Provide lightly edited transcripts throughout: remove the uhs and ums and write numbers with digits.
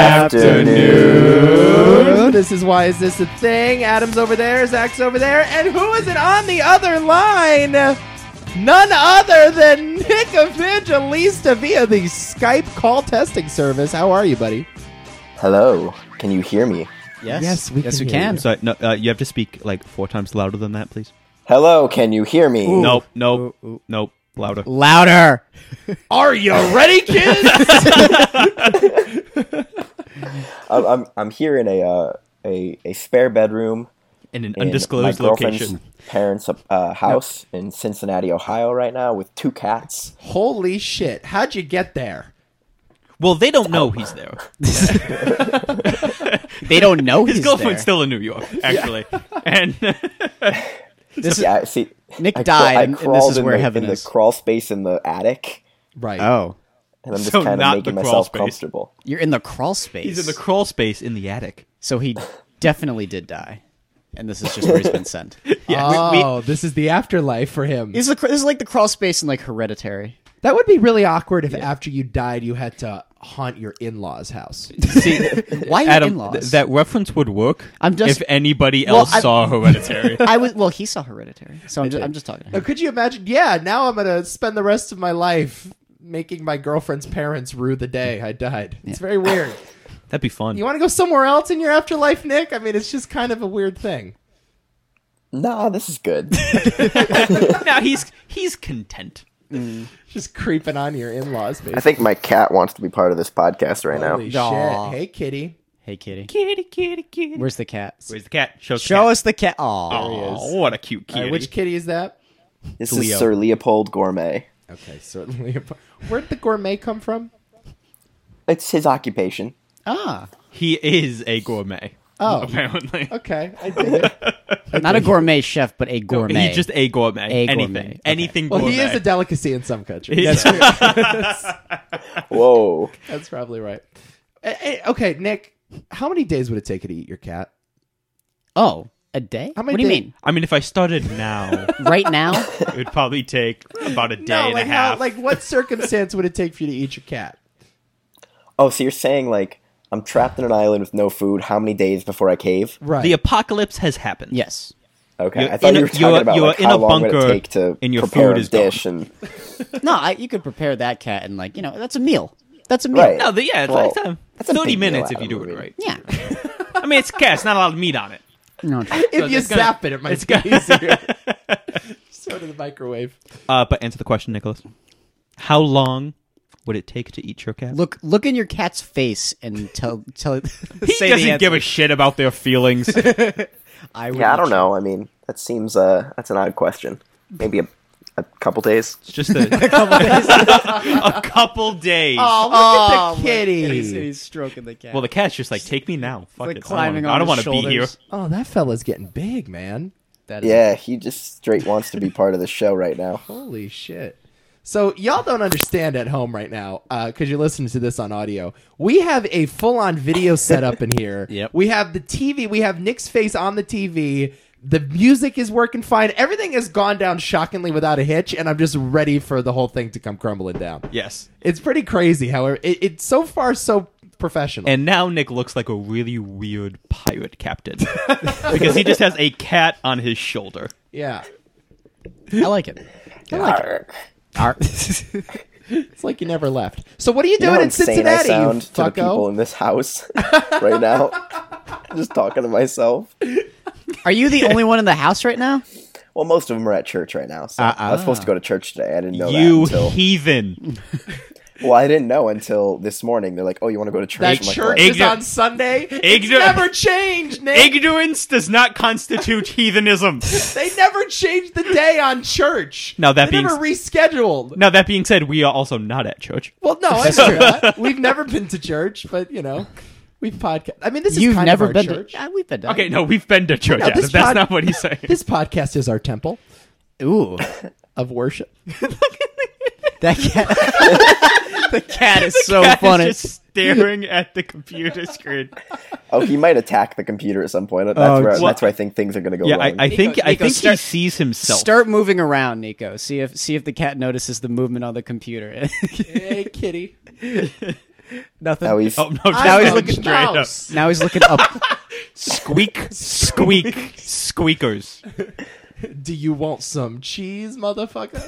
afternoon. This is Why Is This a Thing? Adam's over there, Zach's over there, and who is it on the other line? None other than Nick Evangelista via the Skype call testing service. How are you, buddy? Hello. Can you hear me? Yes, we can. You. Sorry, no, you have to speak like 4 times louder than that, please. Hello. Can you hear me? Nope. Louder. Louder. Are you ready, kids? I'm here in a spare bedroom In an in undisclosed my girlfriend's location. parents' house in Cincinnati, Ohio, right now with 2 cats. Holy shit. How'd you get there? Well, they don't know he's there. They don't know His he's girlfriend's there. still in New York, actually. And See, Nick I died, and this crawled is in where the, heaven in the is. crawl space in the attic, Right. Oh, and I'm just So kind not of the making crawl myself space. comfortable. you're in the crawl space. he's in the crawl space in the attic. So he definitely did die, and this is just where he's been sent. Oh, this is the afterlife for him. This is like the crawl space in like Hereditary. That would be really awkward if after you died you had to haunt your in-laws' house. See, Why your Adam, in-laws? that reference would work I'm just- if anybody Well, else I- saw Hereditary. He saw Hereditary, so I'm just talking. To Now, him. could you imagine? Yeah, now I'm going to spend the rest of my life making my girlfriend's parents rue the day I died. It's very weird. That'd be fun. You want to go somewhere else in your afterlife, Nick? I mean, it's just kind of a weird thing. Nah, this is good. Now he's content. Just creeping on your in-laws, basically. I think my cat wants to be part of this podcast right now. Holy shit. Aw. Hey, kitty. Hey, kitty. Kitty. Where's the cat? Where's the cat? Show Us the cat. Oh, Oh, what a cute kitty. Which kitty is that? This Leo. is Sir Leopold Gourmet. Okay, certainly. Where'd the gourmet come from? It's his occupation. He is a gourmet. Oh, Apparently. okay. I dig it. not a gourmet chef, but a gourmet. He's just a gourmet. A Anything. gourmet. Okay. Anything Well, gourmet. he is a delicacy in some countries. He's- Whoa. That's probably right. Okay, Nick, how many days would it take you to eat your cat? Oh, a day? How many What do you days- mean? I mean, if I started now, Right now? it would probably take about a day No, and like a half. what circumstance would it take for you to eat your cat? Oh, so you're saying, like, I'm trapped in an island with no food. How many days before I cave? Right. The apocalypse has happened. Yes. Okay, You're I thought in you a- were talking you're- about you're like, in how a long would it bunker take to and your prepare food a is gone. dish and No, you could prepare that cat and like, that's a meal. That's a meal. Right. No, it's Well, like that's a 30 big minutes meal, if you do Adam, it right. Yeah. I mean, it's a cat. It's not a lot of meat on it. No. if So you it's gonna- zap it, it might it's be gonna- easier. Just throw it in the microwave. But answer the question, Nicholas. How long would it take to eat your cat? Look in your cat's face and tell he say the doesn't give answer. a shit about their feelings. I would yeah, I eat don't you. know. I mean, that seems that's an odd question. Maybe a couple days. It's just a Couple days. couple days. Oh, look at the kitty. He's stroking the cat. Well, the cat's just like, take me now. Fuck like it. climbing I don't on want his to be here. shoulders. Oh, that fella's getting big, man. That is Yeah, he just straight wants to be part of the show right now. Holy shit. So y'all don't understand at home right now because you're listening to this on audio. We have a full-on video setup in here. Yep. We have the TV. We have Nick's face on the TV. The music is working fine. Everything has gone down shockingly without a hitch, and I'm just ready for the whole thing to come crumbling down. Yes. It's pretty crazy. However, it's so far so professional. And now Nick looks like a really weird pirate captain because he just has a cat on his shoulder. yeah, I like it. I like it. it's like you never left. So what are you You know doing how in insane Cincinnati, I you sound to the people fucko? in this house right now? Just talking to myself. Are you the only one in the house right now? Well, most of them are at church right now. So I was supposed to go to church today. I didn't know You that until. heathen. Well, I didn't know until this morning. They're like, "Oh, you want to go to church?" That I'm like, church "What?" is on Sunday. It's Igno- never changed, Nick. Ignorance does not constitute heathenism. They never changed the day on church. Now, that they being never rescheduled. Now, that being said, we are also not at church. Well, no, I know that. We've never been to church, but we've podcast. I mean, this is You've kind never of our been church. to. Yeah, we've been to. Okay, no, we've been to church. No, Adam. this That's pod- not what he's saying. This podcast is our temple Ooh, of worship. that cat. The cat is so Cat is funny. just staring at the computer screen. Oh, he might attack the computer at some point. That's Oh, where well- that's where I think things are going to go Yeah, wrong. I think Nico, he start- sees himself. Start moving around, Nico. See if the cat notices the movement on the computer. Hey, kitty. Nothing. Now he's Oh no! Now he's just looking straight up. mouse. Now he's looking up. Squeak, squeak, squeakers. Do you want some cheese, motherfucker?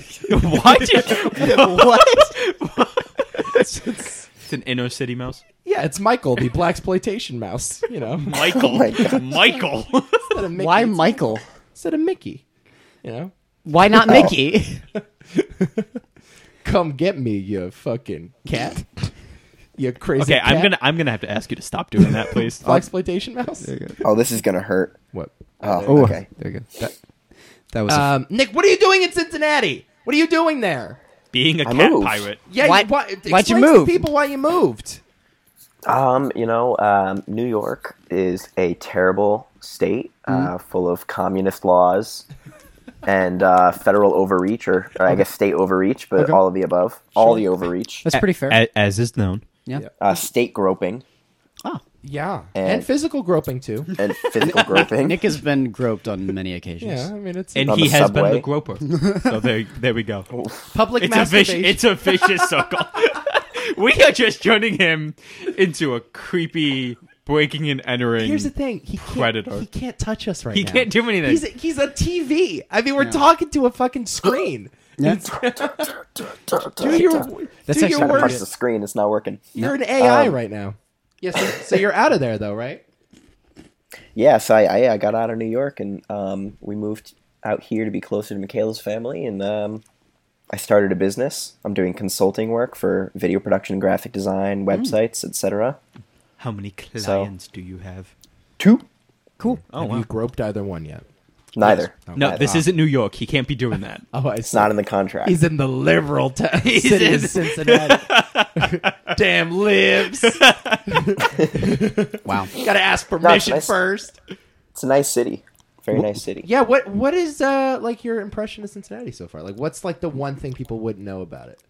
What? It's an inner city mouse. Yeah, it's Michael, the blaxploitation mouse. You know, Michael. my God. Michael. instead of Mickey, Why Michael? instead of Mickey? You know, Why not Mickey? come get me, you fucking cat. You crazy. Okay, cat. I'm gonna have to ask you to stop doing that, please. Blaxploitation mouse. Oh, this is gonna hurt. What? Oh, okay. There you go. That was. Nick, what are you doing in Cincinnati? What are you doing there? Being a I cat moved. pirate. Yeah, Why- why'd why'd you To move? people why you moved. New York is a terrible state, full of communist laws and federal overreach, or I guess state overreach, but all of the above. All the overreach. That's pretty fair. As is known. Yeah. State groping Oh, Yeah, And- and physical groping too. and physical groping. Nick has been groped on many occasions. Yeah, I mean it's And On he the has been subway. the groper. So there we go. public It's masturbation. a vicious circle. We are just turning him into a creepy breaking and entering. Here's the thing: he can't, Predator. He can't touch us right He now. can't do anything. He's a TV. I mean, we're talking to a fucking screen. Yeah. Do your That's do actually your Trying to punch worst. the screen, it's not working. You're an AI right now. Yes. So you're out of there though, right? Yeah, so I got out of New York and we moved out here to be closer to Michaela's family, and I started a business. I'm doing consulting work for video production, graphic design, websites, etc. How many clients do you have? 2? Cool. Oh, Have wow. you groped either one yet? Neither. No, Neither. this isn't New York. He can't be doing that. Oh, It's not in the contract. He's in the liberal town He's city in- of Cincinnati. Damn libs. Wow. Gotta ask permission nice. first. It's a nice city. Very nice city. Yeah. What is like your impression of Cincinnati so far? Like, what's like the one thing people wouldn't know about it?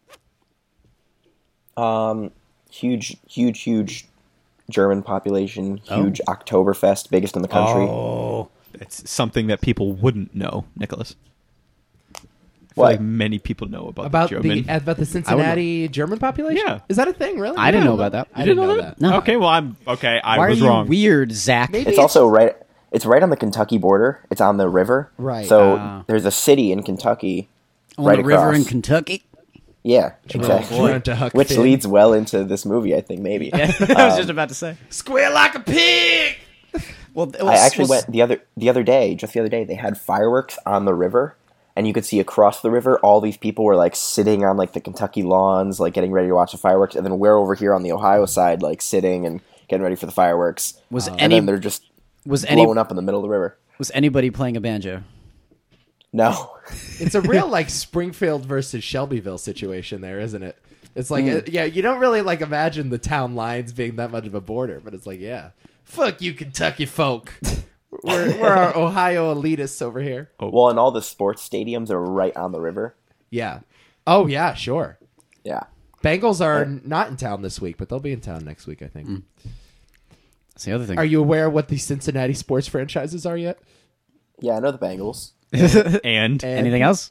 Huge German population. Huge Oktoberfest, biggest in the country. Oh, it's something that people wouldn't know, Nicholas. I feel What? like many people know about the German. About the Cincinnati German population. Yeah. Is that a thing? Really? I didn't know about that. I didn't know that. No. Okay, well I'm okay. I Why was are you wrong. weird, Zach? Maybe It's also right. It's right on the Kentucky border. It's on the river. Right. So there's a city in Kentucky. On right the river across. in Kentucky? Yeah, exactly. Learn to Huck Which Finn. leads well into this movie, I think. Maybe. I was just about to say. Squeal like a pig. Well, I actually went the other day. Just the other day, they had fireworks on the river, and you could see across the river all these people were like sitting on like the Kentucky lawns, like getting ready to watch the fireworks, and then we're over here on the Ohio side, like sitting and getting ready for the fireworks. Was and any then they're just was any blowing up in the middle of the river. was anybody playing a banjo? No, It's a real like Springfield versus Shelbyville situation there, isn't it? It's like yeah, you don't really like imagine the town lines being that much of a border, but it's like yeah, fuck you, Kentucky folk. We're our Ohio elitists over here. well, and all the sports stadiums are right on the river. Yeah. Oh yeah, sure. Yeah, Bengals are not in town this week, but they'll be in town next week, I think. That's the other thing. Are you aware of what the Cincinnati sports franchises are yet? yeah, I know the Bengals. And Anything else?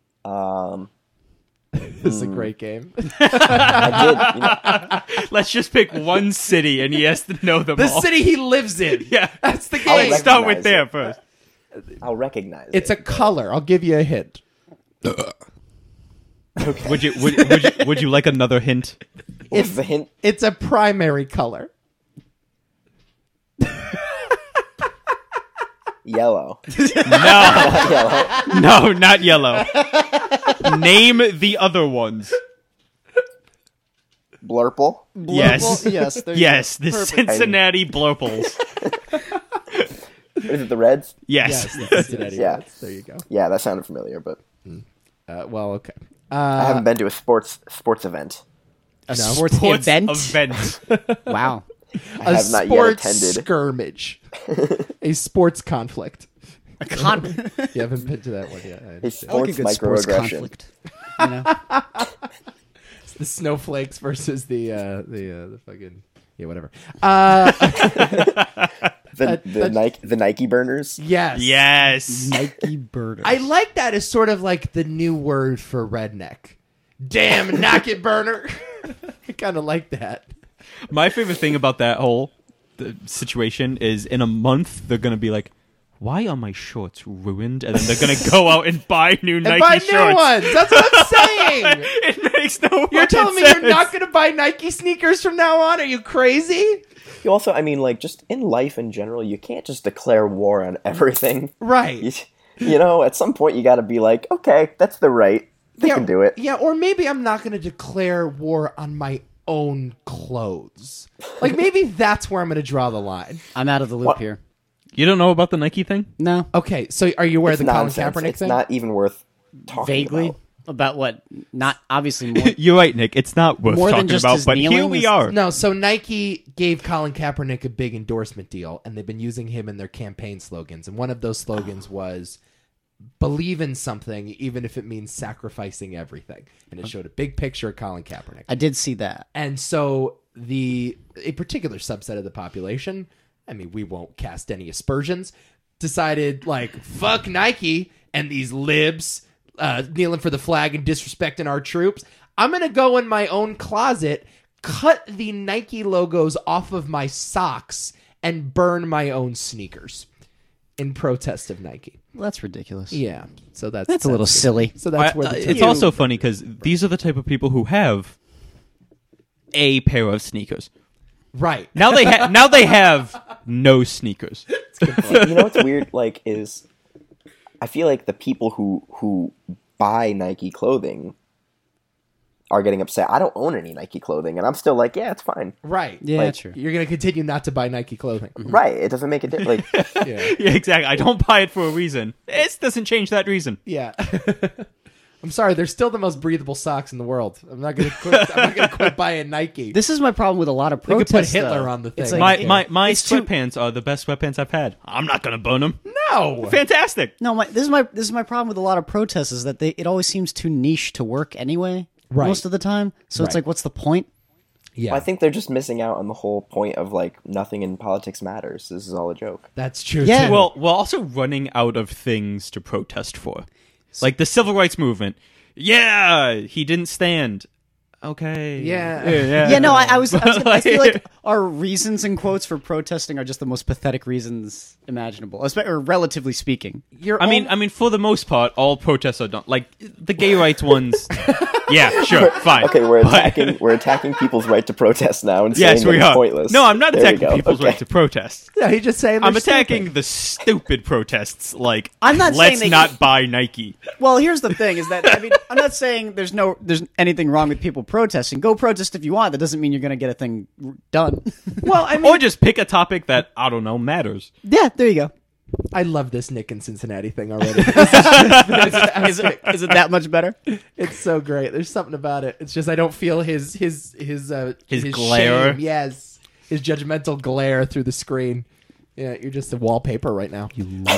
This is a great game. I did. You know, let's just pick one city, and he has to know them The all. city he lives in. Yeah, That's the I'll game. let's start with recognize there it. first. I'll recognize It's it. a color. I'll give you a hint. Would you like another hint? It's the hint. It's a primary color. Yellow. No, Yellow. no, not yellow. Name the other ones. Blurple. Yes, Yes. there you yes, go. the Perfect. Cincinnati Blurples. Is it the Reds? Yes. Yes, the Cincinnati Yeah. Reds. There you go. Yeah, that sounded familiar, but Well, okay. I haven't been to a sports event. A No. sports Sports event. Wow. I have not yet sports attended. skirmish. A sports conflict. A con- You haven't been to that one yet. I A understand. I like a sports good sports microaggression. conflict. You know? It's the snowflakes versus the fucking yeah, whatever. The Nike burners. Yes. Yes. Nike birders. I like that as sort of like the new word for redneck. Damn knock it burner. I kind of like that. My favorite thing about that whole situation is in a month they're gonna be like, why are my shorts ruined? And then they're gonna go out and buy new And Nike buy shorts. new ones. That's what I'm saying. It makes no. You're telling fucking me you're sense. not going to buy Nike sneakers from now on? Are you crazy? You also, I mean, like, just in life in general, you can't just declare war on everything. Right. You know, at some point you got to be like, okay, that's the right. They can do it. Yeah, or maybe I'm not going to declare war on my own clothes. Like, maybe that's where I'm going to draw the line. I'm out of the loop What? here. You don't know about the Nike thing? No. Okay, so are you aware of It's the Colin nonsense. Kaepernick It's thing? not even worth talking Vaguely about. what? Not obviously more. You're right, Nick. It's not worth More than talking just about, his but here kneeling we is- are. No, so Nike gave Colin Kaepernick a big endorsement deal, and they've been using him in their campaign slogans. And one of those slogans was, believe in something, even if it means sacrificing everything. And it showed a big picture of Colin Kaepernick. I did see that. And so a particular subset of the population, I mean, we won't cast any aspersions, decided, like, fuck Nike and these libs kneeling for the flag and disrespecting our troops. I'm going to go in my own closet, cut the Nike logos off of my socks, and burn my own sneakers in protest of Nike. Well, that's ridiculous. Yeah. So that's That's a little silly. So that's where the It's also funny because these are the type of people who have a pair of sneakers. right. Now they have no sneakers. You know what's weird? Like, is I feel like the people who buy Nike clothing are getting upset. I don't own any Nike clothing, and I'm still like, yeah, it's fine. Right. Yeah, Like, true. You're going to continue not to buy Nike clothing. Right? It doesn't make a difference. Like, Yeah. Yeah, exactly. I don't buy it for a reason. It doesn't change that reason. Yeah. I'm sorry, they're still the most breathable socks in the world. I'm not gonna quit buying Nike. This is my problem with a lot of They could protests. put Hitler though. on the It's thing. like- My It's too- sweatpants are the best sweatpants I've had. I'm not gonna burn them. no. Fantastic. No, this is my problem with a lot of protests is that it always seems too niche to work anyway. Right. Most of the time. So it's Right. like, what's the point? Yeah, I think they're just missing out on the whole point of like nothing in politics matters. This is all a joke. that's true. Yeah. too. Well, we're also running out of things to protest for, like the civil rights movement. Yeah, he didn't stand. Okay. Yeah. Yeah, no, I feel Like- like our reasons and quotes for protesting are just the most pathetic reasons imaginable, or relatively speaking. You're I mean, for the most part, all protests are done. Like the gay rights ones. Yeah, sure, fine. Okay, we're But- attacking people's right to protest now and Yes, saying we that it's are. pointless. No, I'm not There we attacking go. people's Okay. right to protest. yeah, he just saying I'm they're attacking stupid. the stupid protests. Like, I'm not saying let's they- not buy Nike. Well, here's the thing: is that I mean, I'm not saying there's anything wrong with people protesting. Go protest if you want. That doesn't mean you're going to get a thing done. Well, I mean, Or just pick a topic that I don't know matters. Yeah, there you go. I love this Nick and Cincinnati thing already. Is it that much better? It's so great. There's something about it. It's just I don't feel his glare. shame. Yes, his judgmental glare through the screen. Yeah, you're just a wallpaper right now.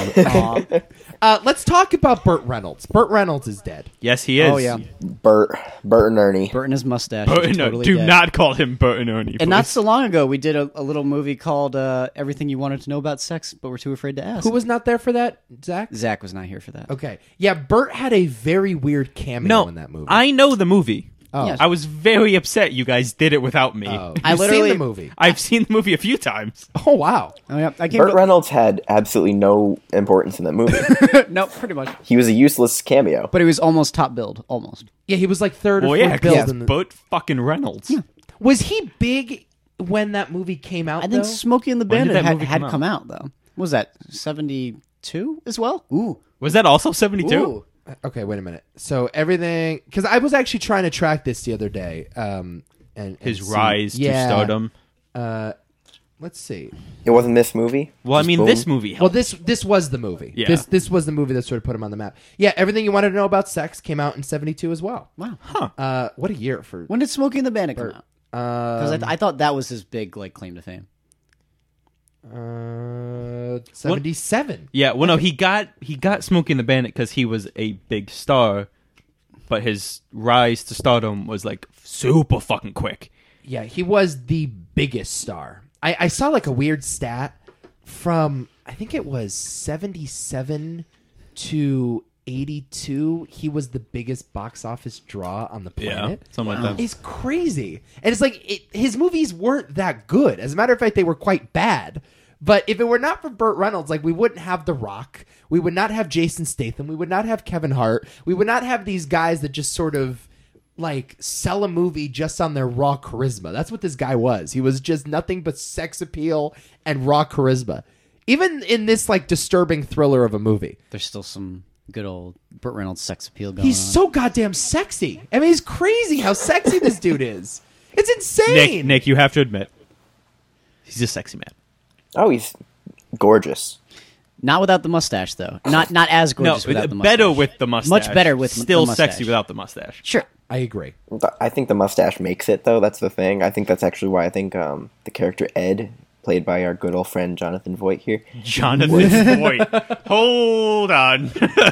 Let's talk about Burt Reynolds. Burt Reynolds is dead. Yes, he is. Oh yeah, Bert and Ernie. Burt and his mustache. Bert, is no, totally do dead. not call him Bert and Ernie. And not please. so long ago, we did a little movie called "Everything You Wanted to Know About Sex, but Were Too Afraid to Ask." Who was not there for that? Zach. Zach was not here for that. Okay. Yeah, Burt had a very weird cameo No, in that movie. I know the movie. Oh. Yes. I was very upset you guys did it without me. Oh. I You've literally- seen the movie. I've seen the movie a few times. Oh wow. Oh yeah, I came. Burt Reynolds had absolutely no importance in that movie. No, pretty much. He was a useless cameo. But he was almost top billed, almost. Yeah, he was like third or Well, fourth yeah, billed because in the... Burt fucking Reynolds. Was he big when that movie came out? I think though? Smokey and the When did Bandit that movie had come come out though. What was that 72 as well? Ooh, Was that also 72? Ooh. Okay, wait a minute. So everything, because I was actually trying to track this the other day. And His see- rise to yeah, stardom. Let's see. It wasn't this movie. Well, I Just mean, boom. this movie Well, helped. this was the movie. Yeah. This was the movie that sort of put him on the map. Yeah, Everything You Wanted to Know About Sex came out in 72 as well. Wow. What a year for When did Smokey and the Bandit come out? Because I thought that was his big claim to fame. 77. Yeah, well, no, he got Smokey and the Bandit because he was a big star, but his rise to stardom was like super fucking quick. Yeah, he was the biggest star. I saw like a weird stat from, I think it was 77 to 82, he was the biggest box office draw on the planet. something like that. It's crazy. And it's like his movies weren't that good. As a matter of fact, they were quite bad. But if it were not for Burt Reynolds, like, we wouldn't have The Rock. We would not have Jason Statham. We would not have Kevin Hart. We would not have these guys that just sort of, like, sell a movie just on their raw charisma. That's what this guy was. He was just nothing but sex appeal and raw charisma. Even in this, like, disturbing thriller of a movie. There's still some good old Burt Reynolds sex appeal going He's on. so goddamn sexy. I mean, it's crazy how sexy this dude is. It's insane. Nick, you have to admit, he's a sexy man. Oh, he's gorgeous. Not without the mustache, though. Not as gorgeous without the mustache. Better with the mustache. Much better with still the mustache. sexy without the mustache. Sure. I agree. I think the mustache makes it, though. That's the thing. I think that's actually why I think the character Ed, played by our good old friend Jonathan Voight here. Jonathan Voight. Hold on.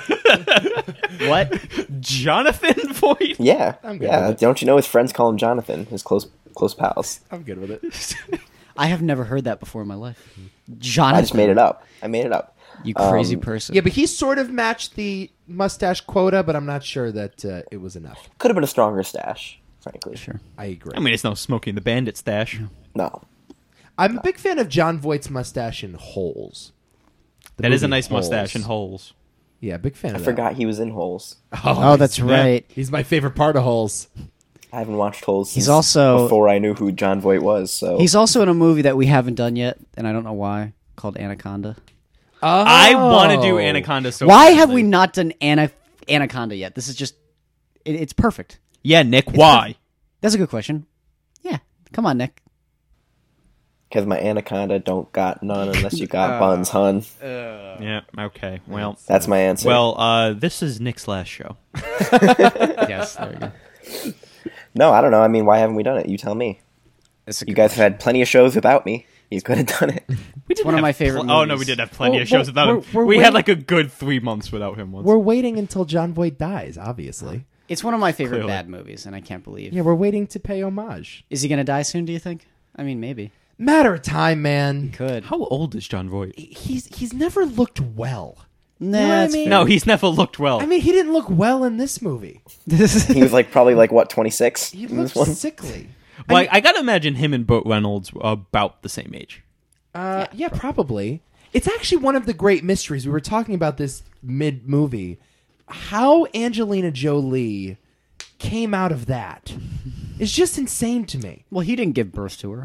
What? Jonathan Voight? Yeah, I'm good yeah. with it. Don't you know his friends call him Jonathan? His close pals. I'm good with it. I have never heard that before in my life. I Jonathan. just made it up. I made it up. You crazy person. Yeah, but he sort of matched the mustache quota, but I'm not sure that it was enough. Could have been a stronger stash, frankly. Sure. I agree. I mean, it's no Smokey and the Bandit stash. No. I'm a big fan of John Voight's mustache in Holes. The That is a movie nice Holes. mustache and holes. Yeah, big fan I of forgot he was in Holes. that. Oh, that's right. He's my favorite part of Holes. I haven't watched Holes He's since also- before I knew who John Voight was, so... He's also in a movie that we haven't done yet, and I don't know why, called Anaconda. Oh. I want to do Anaconda so Why badly. have we not done Anaconda yet? This is just... it's perfect. Yeah, Nick, why? That's a good question. Yeah. Come on, Nick. Because my Anaconda don't got none unless you got buns, hun. Yeah, okay. Well, That's my answer. this is Nick's last show. Yes, there you go. No, I don't know. I mean, why haven't we done it? You tell me. It's a You good guys have had plenty of shows without me. You could have done it. We did one of my favorite Oh, no, movies. we did have plenty Well, of shows without him. we're We waiting- had like a good 3 months without him once. We're waiting until John Voight dies, obviously. It's one of my favorite Clearly. bad movies, and I can't believe. Yeah, we're waiting to pay homage. Is he going to die soon, do you think? I mean, maybe. Matter of time, man. Could. How old is John Voight? He's never looked well. Nah, You know what I that's mean? fair. No, he's never looked well. I mean, he didn't look well in this movie. He was probably 26 He in this looked one? sickly. Well, I gotta imagine him and Burt Reynolds were about the same age. Yeah, probably. It's actually one of the great mysteries. We were talking about this mid-movie. How Angelina Jolie came out of that is just insane to me. Well, he didn't give birth to her.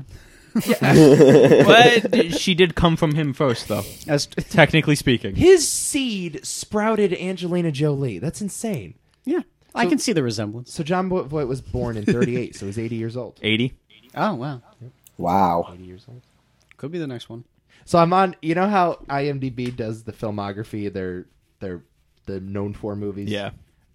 But she did come from him first, though. That's, Technically speaking. His seed sprouted Angelina Jolie. That's insane. yeah, I can see the resemblance. So John Voight was born in 38, so he's 80 years old. 80? Oh, wow. Wow. 80 years old. Could be the next one. So I'm on. You know how IMDb does the filmography? They're the known for movies. Yeah.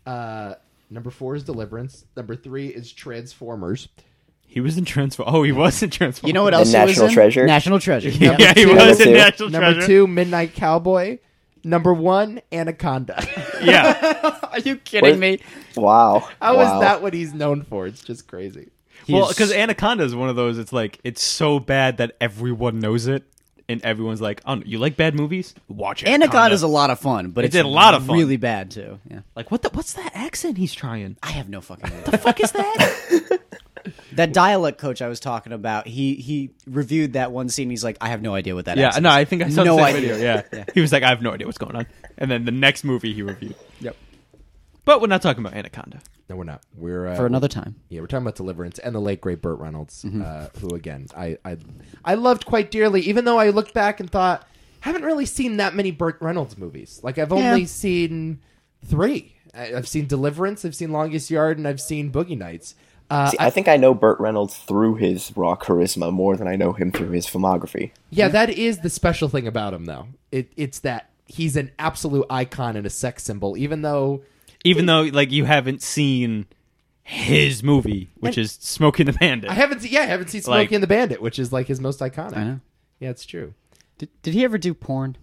Number 4 is Deliverance. Number 3 is Transformers. He was in Transformers. Oh, he was in Transformers. You know what And else he was National in? Treasure? National Treasure. Yeah, Yep. he two. was in Number National Number Treasure. 2, Midnight Cowboy. Number 1, Anaconda. Yeah. Are you kidding Wait. me? Wow. How wow. is that what he's known for? It's just crazy. Well, He's- because Anaconda is one of those, it's like, it's so bad that everyone knows it. And everyone's like, oh, you like bad movies? Watch Anaconda is a lot of fun, but It's it's a lot of fun. really bad, too. Yeah. Like, what's that accent he's trying? I have no fucking idea. The fuck is that? That dialect coach I was talking about, he reviewed that one scene. He's like, I have no idea what that Yeah, accent no, is. I think I saw No the same idea. video. Yeah. He was like, I have no idea what's going on. And then the next movie he reviewed. Yep. But we're not talking about Anaconda. No, we're not. We're For another time. Yeah, we're talking about Deliverance and the late great Burt Reynolds, who again I loved quite dearly. Even though I looked back and thought, haven't really seen that many Burt Reynolds movies. Like I've only seen 3. I've seen Deliverance, I've seen Longest Yard, and I've seen Boogie Nights. See, I think I know Burt Reynolds through his raw charisma more than I know him through his filmography. Yeah, that is the special thing about him, though. It's that he's an absolute icon and a sex symbol, even though like you haven't seen his movie, which is Smokey and the Bandit. I haven't seen Smokey Like- and the Bandit, which is like his most iconic. I know. Yeah, it's true. Did he ever do porn?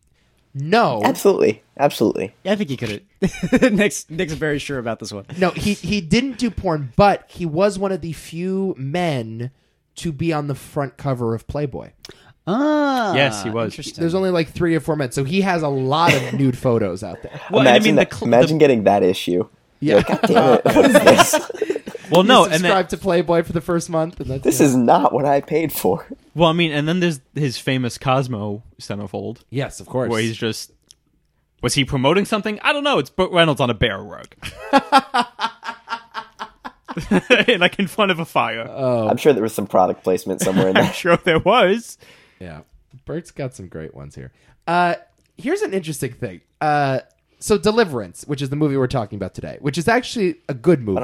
No, Absolutely. Absolutely. Yeah, I think he could have. Nick's very sure about this one. no, he didn't do porn, but he was one of the few men to be on the front cover of Playboy. Ah, Yes, he was. Interesting. There's only like 3 or 4 men, so he has a lot of nude photos out there. Well, and I mean, imagine getting that issue. Yeah. Like, God damn it! What is this? well, no, You and subscribe then, to Playboy for the first month, and that's This it. is not what I paid for. well, I mean, and then there's his famous Cosmo centerfold, yes, of course. where he's just. Was he promoting something? I don't know. It's Burt Reynolds on a bear rug. Like in front of a fire. I'm sure there was some product placement somewhere in I'm there. sure there was. Yeah, Bert's got some great ones here. Here's an interesting thing. So Deliverance, which is the movie we're talking about today, which is actually a good movie.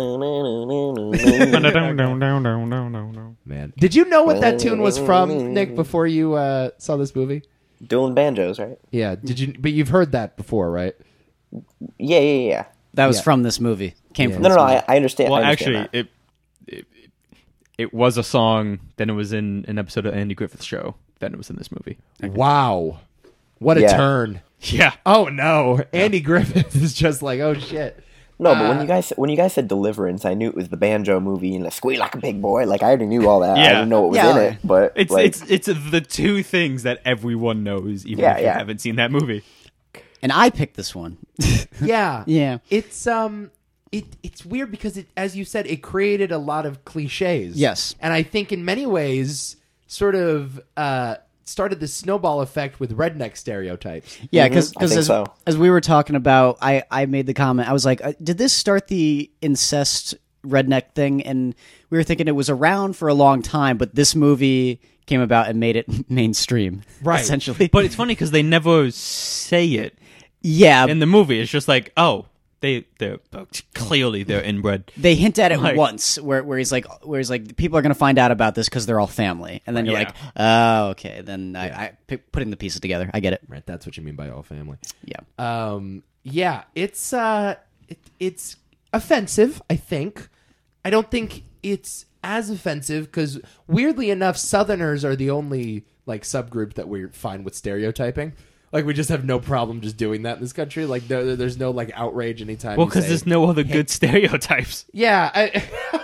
Man, did you know what that tune was from, Nick? Before you saw this movie? Dueling banjos, right? Yeah. Did you? But you've heard that before, right? Yeah. That was Yeah. from this movie. Came Yeah. from No, this movie. I understand. Well, I understand actually, that. it was a song. Then it was in an episode of Andy Griffith's show. Then it was in this movie. Wow, what a Yeah. turn! Yeah. Oh no, Andy Griffith is just like, oh shit. No, but when you guys said Deliverance, I knew it was the banjo movie and the Squeal Like a Big Boy. Like I already knew all that. I Yeah. didn't know what was Yeah. in it, but It's like, it's the two things that everyone knows, even Yeah, if you yeah. haven't seen that movie. And I picked this one. Yeah, Yeah. It's it's weird because it, as you said, it created a lot of cliches. Yes. and I think in many ways, sort of started the snowball effect with redneck stereotypes. Yeah, because I think as, so. as we were talking about, I made the comment. I was like, did this start the incest redneck thing? And we were thinking it was around for a long time, but this movie came about and made it mainstream, Right. essentially. But it's funny because they never say it yeah, in the movie. It's just like, oh, they're clearly they're inbred. they hint at it Like- once, where he's like, people are going to find out about this because they're all family, and then you're Yeah. like, oh, okay. Then putting the pieces together, I get it. Right, that's what you mean by all family. Yeah. Yeah, it's it's offensive. I think. I don't think it's as offensive because weirdly enough, Southerners are the only like subgroup that we're fine with stereotyping. Like we just have no problem just doing that in this country. Like there's no like outrage anytime. Well, you because say- there's no other good stereotypes. Yeah.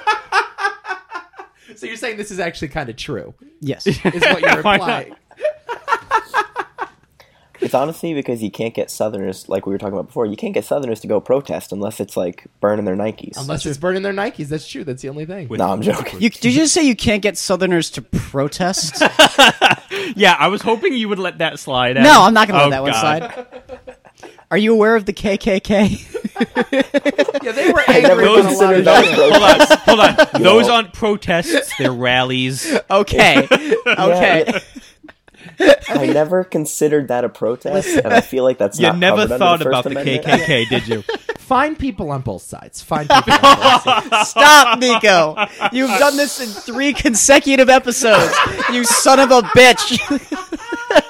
So you're saying this is actually kind of true? Yes. Is what you're Why not? implying? it's honestly because you can't get Southerners, like we were talking about before. You can't get Southerners to go protest unless it's like burning their Nikes. Unless it's burning their Nikes. That's true. That's the only thing. No, I'm joking. Did you just say you can't get Southerners to protest? Yeah, I was hoping you would let that slide. Adam. No, I'm not going to let that one God. slide. Are you aware of the KKK? Yeah, they were I never angry about a lot considered of that shit. protest. Hold on. Those aren't protests, they're rallies. Okay. Okay. I never considered that a protest, and I feel like that's You not never covered under thought the about First the Amendment. KKK, did you? Find people on both sides. Find people on both sides. Stop, Nico. You've done this in 3 consecutive episodes. You son of a bitch.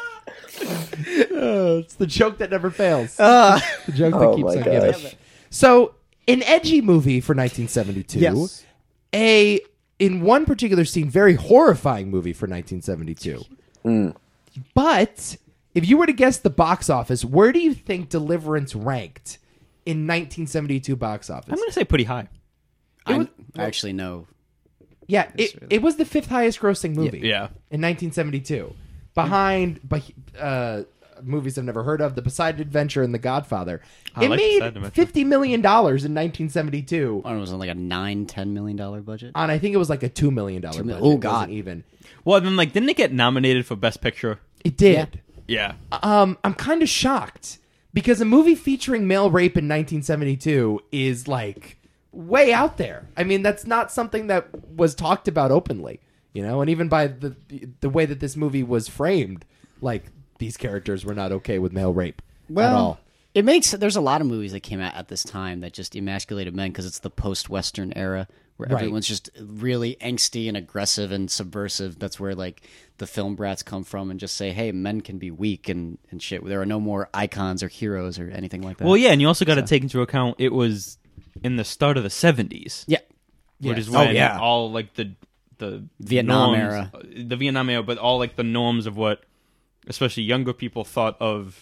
It's the joke that never fails. The joke that Oh keeps my on giving. gosh. So, an edgy movie for 1972. Yes. In one particular scene, very horrifying movie for 1972. But if you were to guess the box office, where do you think Deliverance ranked in 1972 box office? I'm going to say pretty high. I actually know. Yeah, it was the 5th highest grossing movie. Yeah. In 1972. Behind movies I've never heard of, The Poseidon Adventure and The Godfather. I It like made Poseidon Adventure. $50 million in 1972 I don't know, was it like a $9-10 million budget? on, I think it was like a $2 million budget. Oh, It wasn't God. even. Well, then, like, didn't it get nominated for Best Picture? It did. Yeah. I'm kind of shocked because a movie featuring male rape in 1972 is like way out there. I mean, that's not something that was talked about openly, you know. And even by the way that this movie was framed, like these characters were not okay with male rape at all. It makes there's a lot of movies that came out at this time that just emasculated men because it's the post-Western era where Right. everyone's just really angsty and aggressive and subversive. That's where like the film brats come from and just say, "Hey, men can be weak and shit." There are no more icons or heroes or anything like that. Well, yeah, and you also got to take into account it was in the start of the 70s. yeah, Which is Oh, when yeah. all, like, the Vietnam norms- era. The Vietnam era, but all, like, the norms of what especially younger people thought of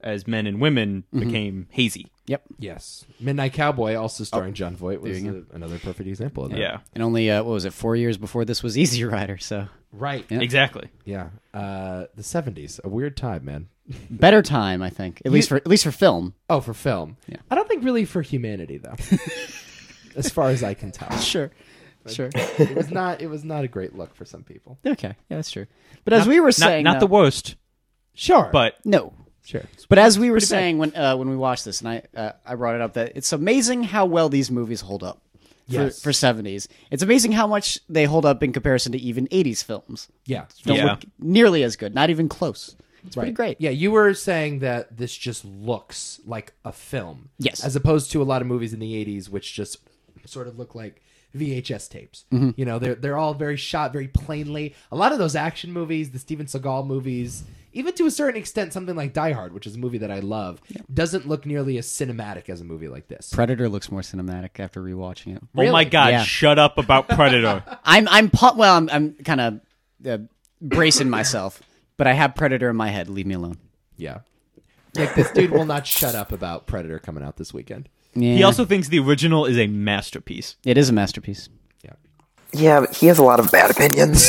as men and women became hazy. Yep. Yes. Midnight Cowboy, also starring John Voight, was another perfect example of that. Yeah, And only, what was it, 4 years before this was Easy Rider, so. Right. Yeah. exactly. Yeah. The 70s, a weird time, man. Better time, I think. At least for film. Oh, for film. Yeah. I don't think really for humanity, though. As far as I can tell. Sure. Sure. It was not a great look for some people. Okay. Yeah, that's true. But as we were saying, not the worst, Sure. but no. sure. But as we were saying when we watched this, and I brought it up, that it's amazing how well these movies hold up. Yes. For 70s. It's amazing how much they hold up in comparison to even 80s films. Yeah. Don't Yeah. look nearly as good, not even close. It's pretty great. Yeah, you were saying that this just looks like a film. Yes. As opposed to a lot of movies in the 80s which just sort of look like VHS tapes. Mm-hmm. You know, they're all very shot very plainly. A lot of those action movies, the Steven Seagal movies, even to a certain extent something like Die Hard, which is a movie that I love, doesn't look nearly as cinematic as a movie like this. Predator looks more cinematic after rewatching it. oh my god, Yeah. shut up about Predator. I'm kind of bracing myself, but I have Predator in my head. Leave me alone. Yeah. Nick, this dude will not shut up about Predator coming out this weekend. Yeah. He also thinks the original is a masterpiece. it is a masterpiece. Yeah. Yeah, but he has a lot of bad opinions.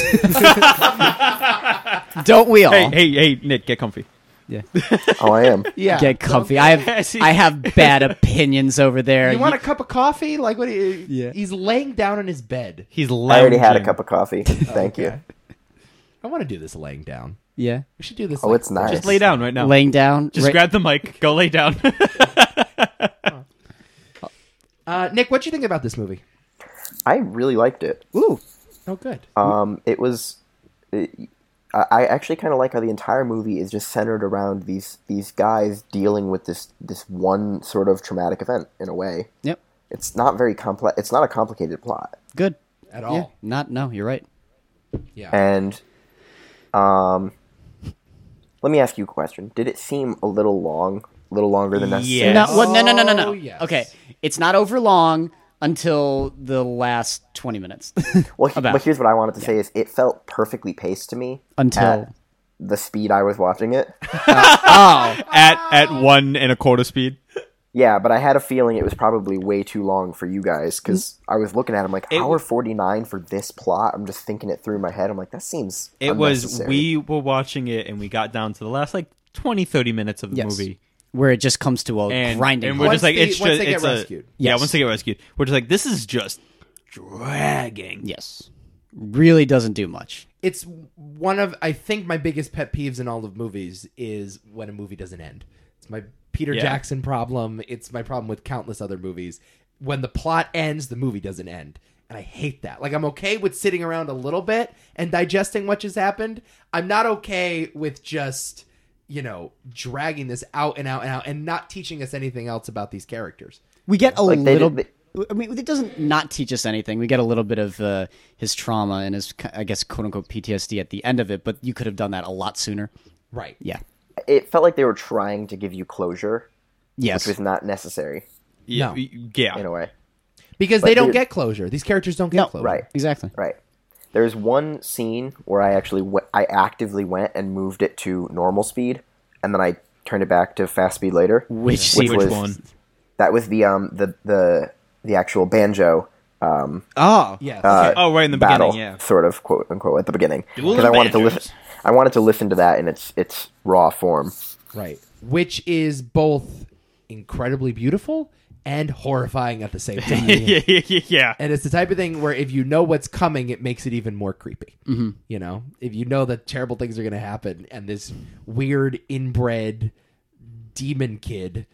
Don't we all? Hey, Nick, get comfy. Yeah. Oh, I am. Yeah. Get comfy. I have bad opinions over there. You want a cup of coffee? Like what? Yeah. He's laying down in his bed. He's I already had a lounging. cup of coffee. Thank you. Okay. I want to do this laying down. Yeah. We should do this. Oh, like- it's nice. Just lay down right now. Laying down. Just right- grab the mic, go lay down. Nick, what'd you think about this movie? I really liked it. Ooh. Oh, good. It was. I actually kind of like how the entire movie is just centered around these guys dealing with this one sort of traumatic event in a way. Yep. It's not very complex. It's not a complicated plot, Good. At Yeah. all. No, you're right. Yeah. and let me ask you a question. Did it seem a little longer than necessary? Yes. No, no. Oh, yes. Okay. It's not over long until the last 20 minutes. Well, About. but here's what I wanted to say: is it felt perfectly paced to me Until- at the speed I was watching it. Oh. at 1 1/4 speed. Yeah, but I had a feeling it was probably way too long for you guys because I was looking at it, I'm like, hour 49 for this plot. I'm just thinking it through in my head. I'm like, that seems It was, unnecessary. we were watching it and we got down to the last 20, 30 minutes of the Yes. movie. Where it just comes to a And, grinding and we're halt. just like, Once it's they just, get it's rescued. Yeah, Yes. once they get rescued. We're just like, this is just dragging. Yes. Really doesn't do much. It's one of, I think, my biggest pet peeves in all of movies is when a movie doesn't end. It's my Peter Yeah. Jackson problem. It's my problem with countless other movies. When the plot ends, the movie doesn't end. And I hate that. Like, I'm okay with sitting around a little bit and digesting what just happened. I'm not okay with just, dragging this out and out and out and not teaching us anything else about these characters. We get a Like, they little. did- I mean, it doesn't not teach us anything. We get a little bit of his trauma and his, I guess, quote unquote PTSD at the end of it. But you could have done that a lot sooner. Right. Yeah. It felt like they were trying to give you closure, Yes. which was not necessary Yeah. No. Yeah. in a way. Because But they don't dude- get closure. These characters don't get No, closure. Right. Exactly. Right. There's one scene where I actually I actively went and moved it to normal speed, and then I turned it back to fast speed later. Which scene? Which was one? That was the actual banjo Oh. Yes. Oh, right in the battle, beginning, yeah. sort of quote unquote at the beginning, Duel because of I wanted to Banjos. listen. I wanted to listen to that in its raw form. Right. Which is both incredibly beautiful and horrifying at the same time. yeah. And it's the type of thing where if you know what's coming, it makes it even more creepy. Mm-hmm. If you know that terrible things are going to happen and this weird inbred demon kid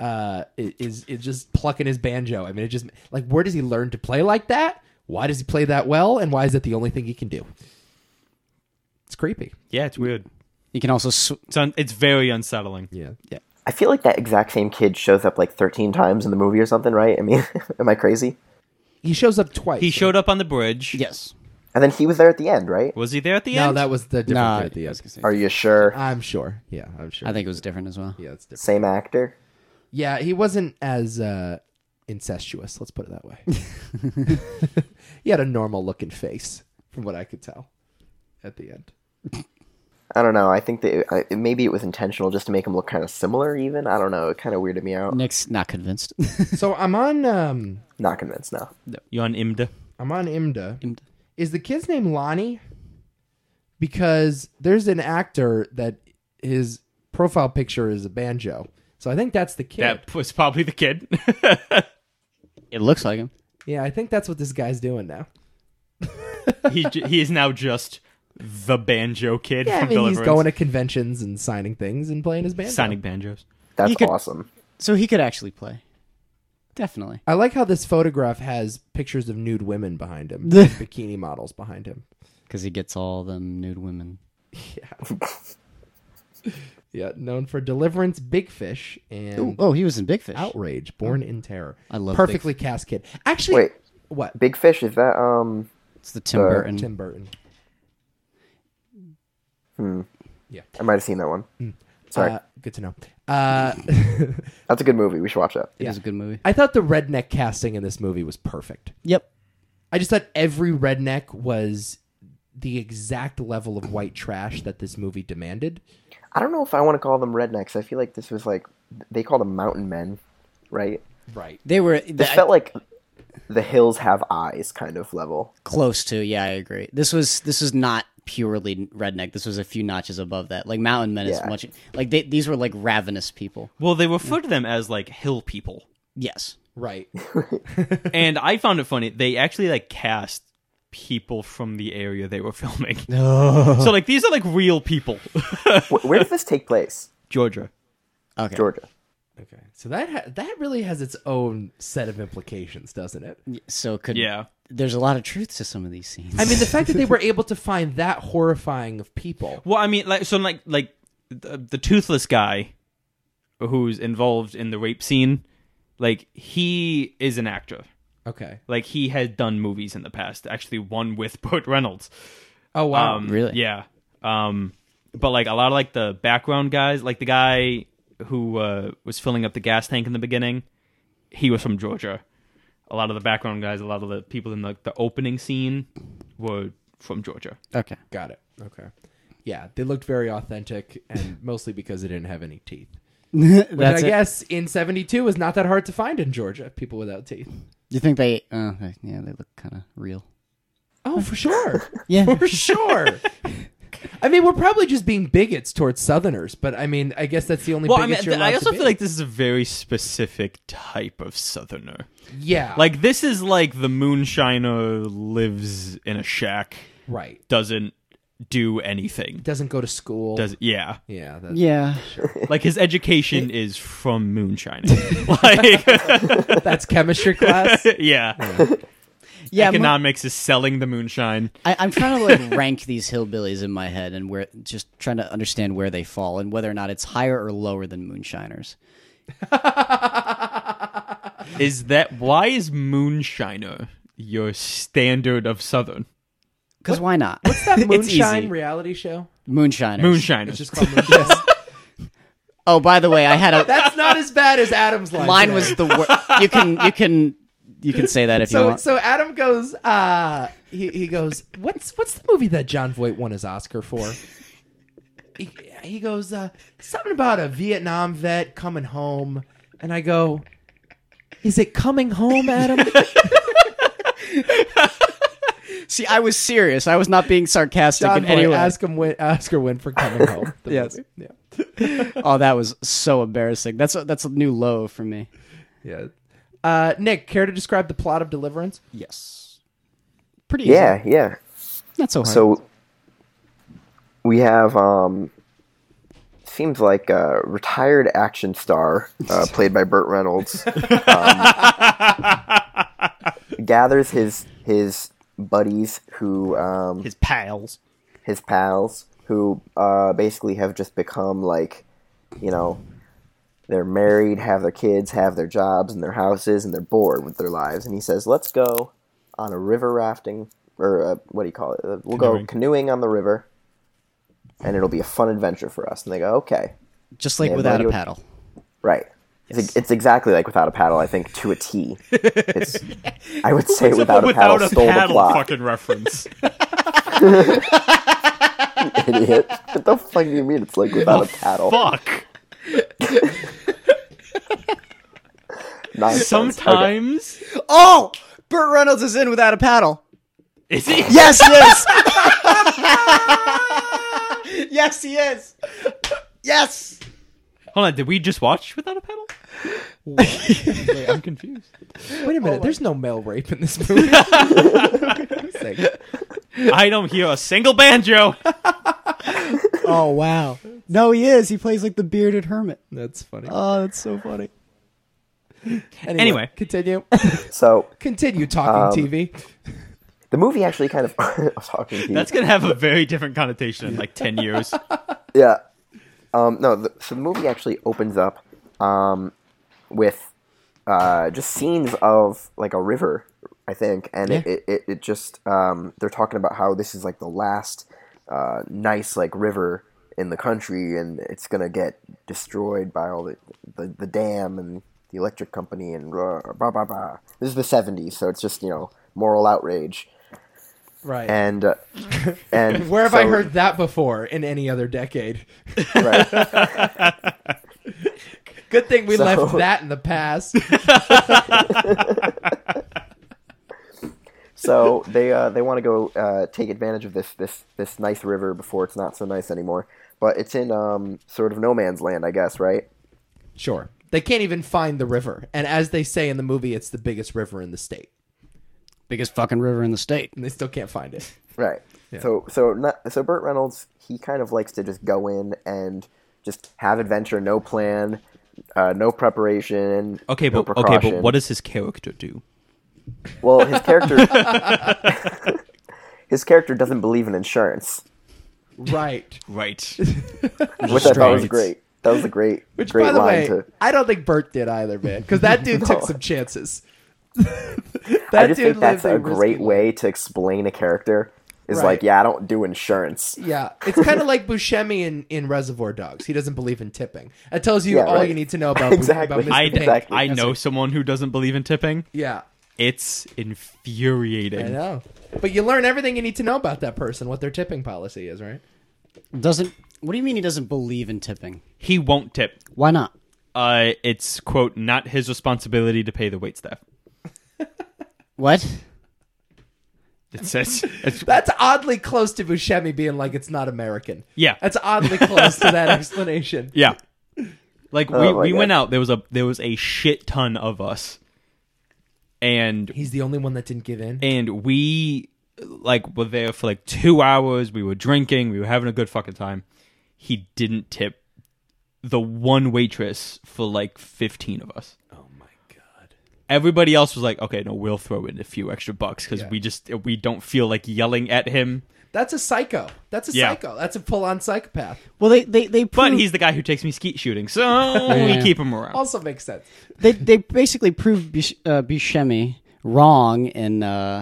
is just plucking his banjo. I mean, it just, like, where does he learn to play like that? Why does he play that well? And why is that the only thing he can do? It's creepy. Yeah, it's weird. You can also. It's very unsettling. Yeah. Yeah. I feel like that exact same kid shows up like 13 times in the movie or something, right? I mean, am I crazy? He shows up twice. He showed up on the bridge. Yes. And then he was there at the end, right? Was he there at the No, end? that was the different Nah, kid at the I was end. gonna say- Are you sure? I'm sure. Yeah, I'm sure. I think it was different as well. Yeah, it's different. Same actor? Yeah, he wasn't as incestuous. Let's put it that way. He had a normal looking face, from what I could tell, at the end. I don't know. I think that maybe it was intentional just to make them look kind of similar. Even I don't know. It kind of weirded me out. Nick's not convinced. So I'm on Not convinced now. You on IMDb? I'm on IMDb. Is the kid's name Lonnie? Because there's an actor that his profile picture is a banjo. So I think that's the kid. That was probably the kid. It looks like him. Yeah, I think that's what this guy's doing now. He is now just the banjo kid Yeah, I from mean, he's Deliverance. going to conventions and signing things and playing his banjo. Signing banjos. That's He could- awesome. So he could actually play. Definitely. I like how this photograph has pictures of nude women behind him, bikini models behind him. Because he gets all them nude women. Yeah, known for Deliverance, Big Fish, and Oh, he was in Big Fish. Outrage, Born in Terror. I love perfectly cast kid. Actually, Wait, what? Big Fish, is that It's the Tim Burton. Tim Burton. I might have seen that one. Sorry. Good to know. That's a good movie. We should watch that. It was a good movie. I thought the redneck casting in this movie was perfect. Yep. I just thought every redneck was the exact level of white trash that this movie demanded. I don't know if I want to call them rednecks. I feel like this was like they called them mountain men, right? Right. They were This felt like the hills have eyes kind of level. close to. Yeah, I agree. This was not purely redneck. This was a few notches above that. Like Mountain Men is Yeah. much like these were like ravenous people. Well, they refer to them as like hill people. Yes. Right. And I found it funny. They actually like cast people from the area they were filming. Oh. So like these are like real people. Where does this take place? Georgia. Okay. Georgia. Okay. So that really has its own set of implications, doesn't it? So could Yeah. There's a lot of truth to some of these scenes. I mean, the fact that they were able to find that horrifying of people. Well, I mean, like the toothless guy who's involved in the rape scene, like he is an actor. Okay. Like he had done movies in the past. Actually, one with Burt Reynolds. Oh wow. Really? Yeah. But like a lot of like the background guys, like the guy who was filling up the gas tank in the beginning, he was from Georgia. A lot of the background guys, a lot of the people in the opening scene were from Georgia. okay. Got it. Okay. Yeah, they looked very authentic, and mostly because they didn't have any teeth. Which That's I it. guess in '72 is not that hard to find in Georgia. People without teeth. You think they? Yeah, they look kind of real. Oh, for sure. Yeah. For sure. I mean, we're probably just being bigots towards Southerners, but I mean, I guess that's the only Well, I bigot mean, you're I allowed also to feel be. like this is a very specific type of Southerner. Yeah. Like this is like the moonshiner lives in a shack, right. doesn't do anything. Doesn't go to school. Yeah. Yeah. That's, Yeah. Like his education is from moonshining. Like That's chemistry class. yeah. Yeah. Economics is selling the moonshine. I'm trying to like rank these hillbillies in my head and where just trying to understand where they fall and whether or not it's higher or lower than moonshiners. Is that why is moonshiner your standard of Southern? Because why not? What's that It's moonshine easy. reality show? Moonshiners. Moonshiners. It's just called moonshine. Oh, by the way, I had a That's not as bad as Adam's line. mine today. was the worst. You can say that if you So want. so Adam goes. He goes. What's the movie that John Voight won his Oscar for? He goes something about a Vietnam vet coming home, and I go, is it Coming Home, Adam? See, I was serious. I was not being sarcastic John in any Voight, way. Oscar win for Coming Home. the Yes. movie. Yeah. Oh, that was so embarrassing. That's a new low for me. Yeah. Nick, care to describe the plot of Deliverance? Yes. Pretty easy. Yeah. Not so hard. So we have seems like a retired action star played by Burt Reynolds gathers his buddies who His pals. his pals who basically have just become like, you know, they're married, have their kids, have their jobs and their houses, and they're bored with their lives. And he says, let's go on a river rafting, or what do you call it? We'll go canoeing on the river, and it'll be a fun adventure for us. And they go, okay. Just like Yeah, without a radio- paddle. Right. It's exactly like Without a Paddle, I think, to a T. It's, I would say Without a Paddle stole the plot. fucking reference. idiot. What the fuck do you mean it's like without a paddle? Fuck. 9 cents. Sometimes. Oh, Burt Reynolds is in without a paddle. Is he? Yes, he is. Yes, he is. Yes. Hold on, did we just watch Without a Paddle? Wait, I'm confused. Wait a minute. There's no male rape in this movie. I don't hear a single banjo. Oh, wow. No, he is. He plays like the bearded hermit. That's funny. Oh, that's so funny. Anyway. Continue. So Continue talking TV. the movie actually kind of talking to you. That's going to have a very different connotation in like 10 years. Yeah. So the movie actually opens up with just scenes of like a river, I think, and it just they're talking about how this is like the last nice like river in the country, and it's gonna get destroyed by all the dam and the electric company and blah, blah, blah, blah. This is the 70s, so it's just moral outrage. Right. And Where have I heard that before in any other decade? Right. Good thing we left that in the past. So they want to go take advantage of this nice river before it's not so nice anymore. But it's in sort of no man's land, I guess, right? Sure. They can't even find the river. And as they say in the movie, it's the biggest river in the state. Biggest fucking river in the state. And they still can't find it. Right. Yeah. So Burt Reynolds, he kind of likes to just go in and just have adventure, no plan, no preparation. Okay, no but precaution. what does his character do? Well, his character doesn't believe in insurance, Right. Right. which I thought was great. That was a great Which, great by the line way, to. I don't think Burt did either, man. Because that dude took some chances. I just think that's a great way to explain a character. Is Right. like, yeah, I don't do insurance. Yeah, it's kind of like Buscemi in Reservoir Dogs. He doesn't believe in tipping. It tells you Yeah, all right. you need to know about Exactly. about Mr. I, Pink. Exactly. I know someone who doesn't believe in tipping. Yeah, It's infuriating. I know. But you learn everything you need to know about that person, what their tipping policy is, right? What do you mean he doesn't believe in tipping? He won't tip. Why not? It's, quote, not his responsibility to pay the waitstaff. What? It says... That's oddly close to Buscemi being like it's not American. Yeah. That's oddly close to that explanation. Yeah. Like, Oh my we God. went out. There was a shit ton of us. And He's the only one that didn't give in. we, like, were there for, like, 2 hours. We were drinking. We were having a good fucking time. He didn't tip the one waitress for, like, 15 of us. Oh my god. Everybody else was like, okay, no, we'll throw in a few extra bucks because Yeah. we don't feel like yelling at him. That's a psycho. That's a psycho. That's a full-on psychopath. Well, they But proved, he's the guy who takes me skeet shooting, so we keep him around. Also makes sense. they basically proved Buscemi wrong in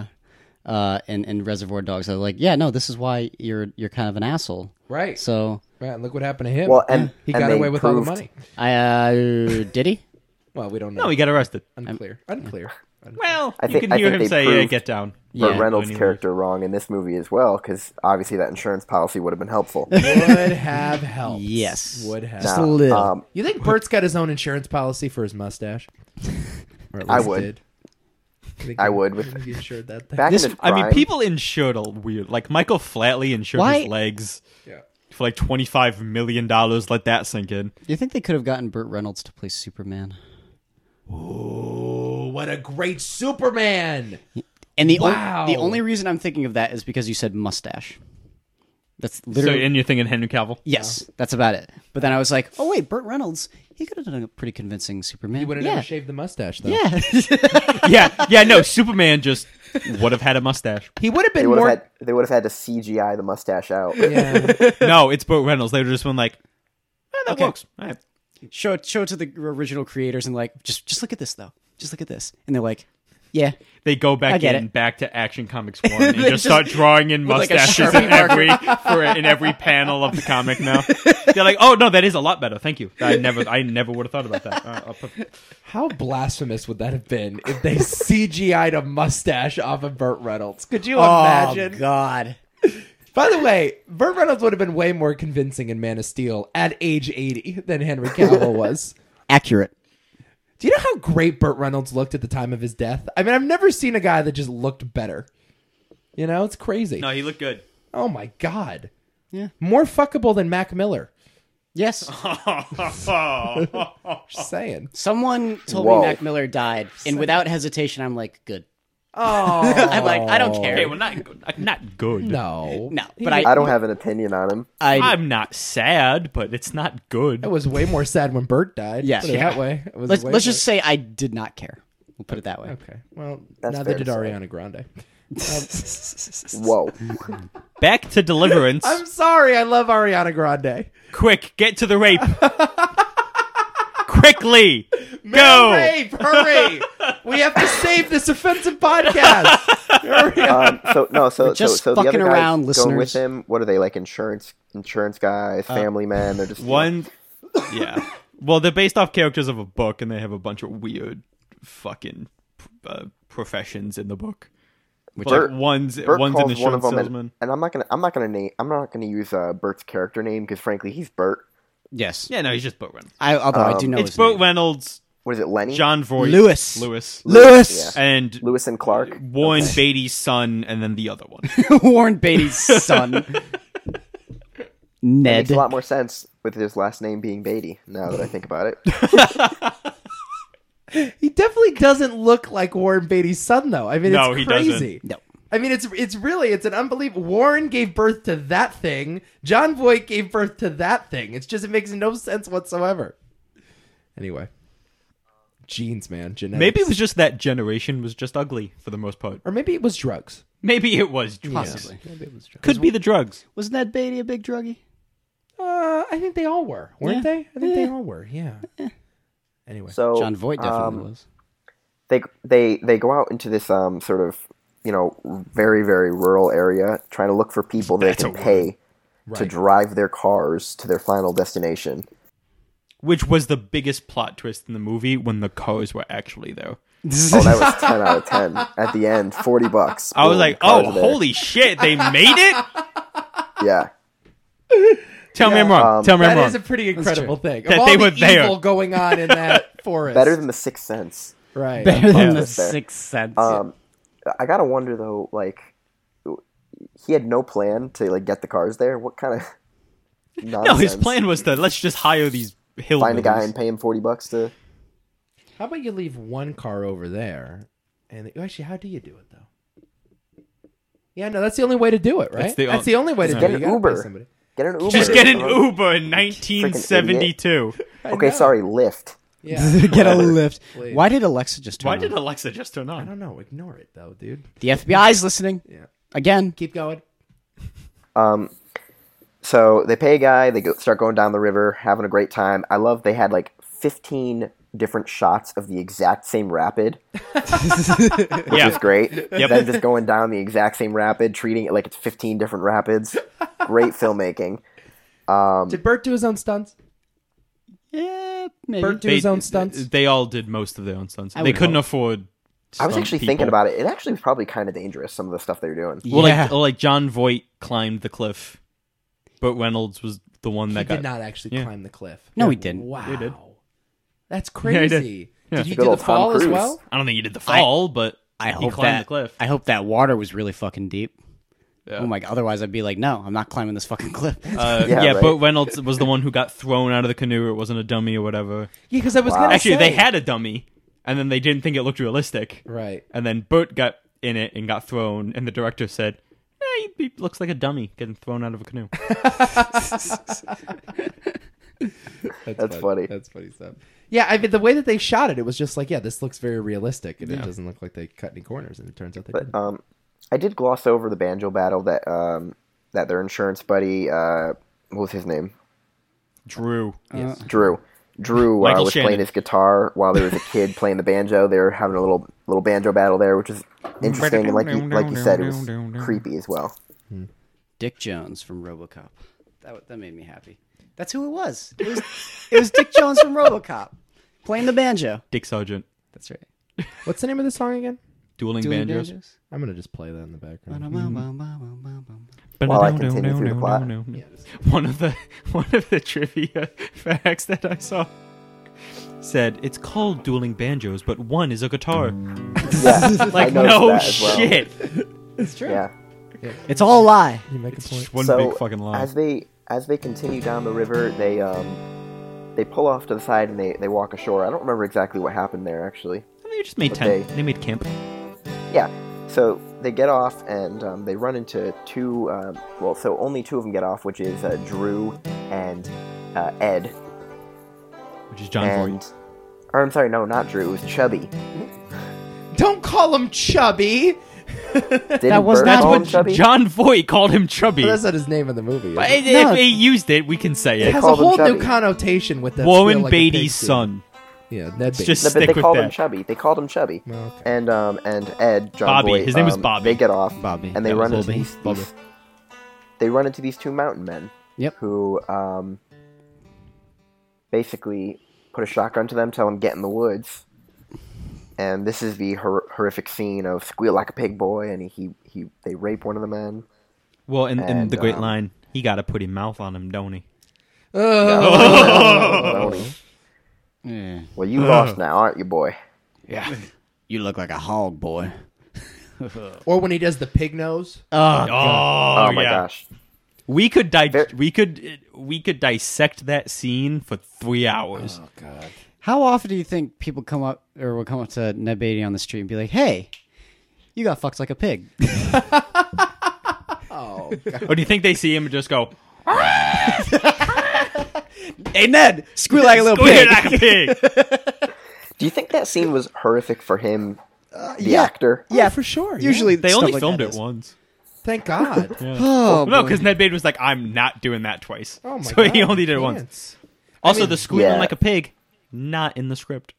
Reservoir Dogs. They're like, yeah, no, this is why you're kind of an asshole. Right. So Right, and look what happened to him. Well, and he and got they away with all the proved- money. did he? Well, we don't know. No, he got arrested. Unclear. Unclear. Well, I you think- can I hear think him they say, proved- get down. Burt Yeah. Reynolds' When he character wrong in this movie as well, because obviously that insurance policy would have been helpful. Would have helped. Yes. Would have. Just Now, a little. You think Bert's got his own insurance policy for his mustache? Or at I least would. did. You think I he- would. you think he insured that thing? Back This- in his I mean, prime- people insured are weird. Like, Michael Flatley insured Why- his legs Yeah. for like $25 million. Let that sink in. Do you think they could have gotten Burt Reynolds to play Superman? Oh, what a great Superman! And the Wow. the only reason I'm thinking of that is because you said mustache. That's So, literally and you're thinking Henry Cavill? yes, that's about it. But then I was like, oh wait, Burt Reynolds, he could have done a pretty convincing Superman. He would have yeah. never shaved the mustache, though. Yeah. Yeah, no, Superman just would have had a mustache. He would have they been would more. have had to CGI the mustache out. Yeah. No, it's Burt Reynolds. They would have just been like, that Okay. works. All right. show it to the original creators and like just look at this though. Just look at this. And they're like, yeah. They go I back get in, it. back to Action Comics 1 and They just start drawing in with like a mustaches Sharpie in every panel of the comic now. They're like, oh, no, that is a lot better. Thank you. I never would have thought about that. I'll put... How blasphemous would that have been if they CGI'd a mustache off of Burt Reynolds? Could you imagine? Oh God. By the way, Burt Reynolds would have been way more convincing in Man of Steel at age 80 than Henry Cavill was. Accurate. Do you know how great Burt Reynolds looked at the time of his death? I mean, I've never seen a guy that just looked better. You know, it's crazy. No, he looked good. Oh my God. Yeah. More fuckable than Mac Miller. Yes. Just saying. Someone told Whoa. me Mac Miller died, and without hesitation, I'm like, good. Oh. I'm like, I don't care. Okay, well, not good. No. No, He- but I don't have an opinion on him. I'm not sad, but it's not good. It was way more sad when Burt died. Yes. Put it that way. It was let's way let's more- just say I did not care. We'll put it that way. Okay. Well, That's neither fair did to say. Ariana Grande. Whoa. Back to Deliverance. I'm sorry. I love Ariana Grande. Quick, get to the rape. Quickly. Mel Go. Rape, hurry! We have to save this offensive podcast. Hurry up. So just the fucking other guys around, going listeners. with him. What are they, like insurance guys, family men? They're just One. Yeah. Well, they're based off characters of a book, and they have a bunch of weird fucking professions in the book. Which Bert- one's Bert an calls one insurance of them, salesman. and I'm not gonna use Bert's character name because frankly he's Bert. Yes. Yeah, no, he's just Burt Reynolds. Although I do know It's his Burt name. Reynolds, What is it, Lenny? John Voight, Lewis. Lewis, Lewis. and Lewis and Clark. Warren Beatty's son, and then the other one. Warren Beatty's son. Ned. Makes a lot more sense with his last name being Beatty. Now that I think about it, He definitely doesn't look like Warren Beatty's son, though. I mean, No, it's he crazy. No. I mean, it's an unbelievable. Warren gave birth to that thing. John Voight gave birth to that thing. It's just, it makes no sense whatsoever. Anyway, genes, man, genetics. Maybe it was just that generation was just ugly for the most part. or maybe it was drugs. Maybe it was Possibly. Maybe it was drugs. Could be the drugs. Was Ned Beatty a big druggie? I think they all were, weren't Yeah. they? I think they all were. Yeah. Anyway, so John Voight definitely was. they go out into this sort of very very rural area trying to look for people they That's can a pay to Right. drive their cars to their final destination. Which was the biggest plot twist in the movie when the cars were actually there. Oh, that was 10 out of 10 at the end. $40. I was Boom, like, cars oh, are there. holy shit, they made it? Yeah. Tell me I'm wrong. Tell me I'm that wrong. is a pretty incredible thing. That of all they the were there. evil going on in that forest, Better than The Sixth Sense. right? Better than Yeah. the That's fair. Sixth Sense. I gotta wonder though, like, he had no plan to like get the cars there. What kind of nonsense? No, his plan was to let's just hire these hillbillies. Find a guy and pay him $40 to. How about you leave one car over there, and actually, how do you do it though? Yeah, no, that's the only way to do it, right? That's the only way to Get do it. an You gotta Uber. pay somebody. Get an Uber. Just get an Uh, Uber in 1972. Okay, sorry, Lyft. Yeah, Get a lift. Please. Why did Alexa just turn Why on? did Alexa just turn I on? don't know. Ignore it though, dude. The FBI's listening. Yeah, Again. keep going. So they pay a guy. They start going down the river, having a great time. I love they had like 15 different shots of the exact same rapid, which Yeah. is great. Yep. Then just going down the exact same rapid, treating it like it's 15 different rapids. Great filmmking. Did Bert do his own stunts? Yeah, maybe. Bert do his own stunts? They all did most of their own stunts. They would couldn't hope. afford. I was stunt actually people. thinking about it. It actually was probably kind of dangerous, some of the stuff they were doing. Well, Yeah. like John Voight climbed the cliff, but Reynolds was the one He that got. did not actually Yeah. climb the cliff. No, he didn't. Wow, He did. That's he crazy. did. Yeah. Did he Good do the old Tom fall as Cruise. well? I don't think he did the fall, but I he hope climbed that the cliff. I hope that water was really fucking deep. Yeah. Oh my god! Otherwise, I'd be like, no, I'm not climbing this fucking cliff. Yeah, yeah, right. but Reynolds was the one who got thrown out of the canoe. It wasn't a dummy or whatever. Yeah, because I was Wow. gonna Actually, say they had a dummy, and then they didn't think it looked realistic. right. And then Bert got in it and got thrown, and the director said, he looks like a dummy getting thrown out of a canoe. That's funny. That's funny stuff. Yeah, I mean the way that they shot it, it was just like, yeah, this looks very realistic, and it doesn't look like they cut any corners. And it turns out they But did. I did gloss over the banjo battle that that their insurance buddy, what was his name? Drew. Yes. Drew. Drew Michael was Shannon. playing his guitar while there was a kid playing the banjo. They were having a little banjo battle there, which was interesting, and like you said, it was creepy as well. Dick Jones from RoboCop. That made me happy. That's who it was. It was Dick Jones from RoboCop playing the banjo. Dick Sargent. That's right. What's the name of the song again? Dueling Doing banjos. I'm gonna just play that in the background. While I continue through the plot. One of the trivia facts that I saw said it's called Dueling Banjos, but one is a guitar. Yeah, Like I noticed no that as well. shit. It's true. Yeah. It's all a lie. You make a point. Just one So, big fucking lie. As they continue down the river, they pull off to the side and they walk ashore. I don't remember exactly what happened there, actually. They just made Okay. tent. They made camp. Yeah. So they get off and they run into two. So only two of them get off, which is Drew and Ed. Which is John Voight. Or I'm sorry, no, not Drew. It was Chubby. Don't call him Chubby. Didn't was Bert not call That's him what Chubby? John Voight called him Chubby. That's not his name in the movie. But It if No. he used it, we can say It it. has a called him whole new Chubby. connotation with that. Warren squeal like a pig Beatty's scene. son. Yeah, Ned Beatty. just No, but stick they with called him that. Chubby. They called him Chubby. Okay. And Ed, John Bobby. Voight, His name was Bobby. They get off, Bobby. and they That run was into Bobby. they run into these two mountain men. Yep. Who basically put a shotgun to them, tell them get in the woods. And this is the horrific scene of squeal like a pig boy, and they rape one of the men. Well, in And, the great line, he got a pretty mouth on him, don't he? Don't he? Yeah. Well, you lost now, aren't you, boy? Yeah. You look like a hog, boy. Or when he does the pig nose. Oh, Oh my yeah. gosh. We could Ver- we could dissect that scene for 3 hours. Oh God. How often do you think people will come up to Ned Beatty on the street and be like, "Hey, you got fucked like a pig"? Oh God. Or do you think they see him and just go, Hey, Ned, squeal like a little "Squeal pig. like a pig"? Do you think that scene was horrific for him, the yeah. actor? Yeah, for sure. yeah. Usually They stuff only like filmed that it is. once. Thank God. Oh, No, boy. because Ned Beatty was like, "I'm not doing that twice." Oh my so God. he only did it once. Pants. Also, mean- the squealing Yeah. like a pig, not in the script.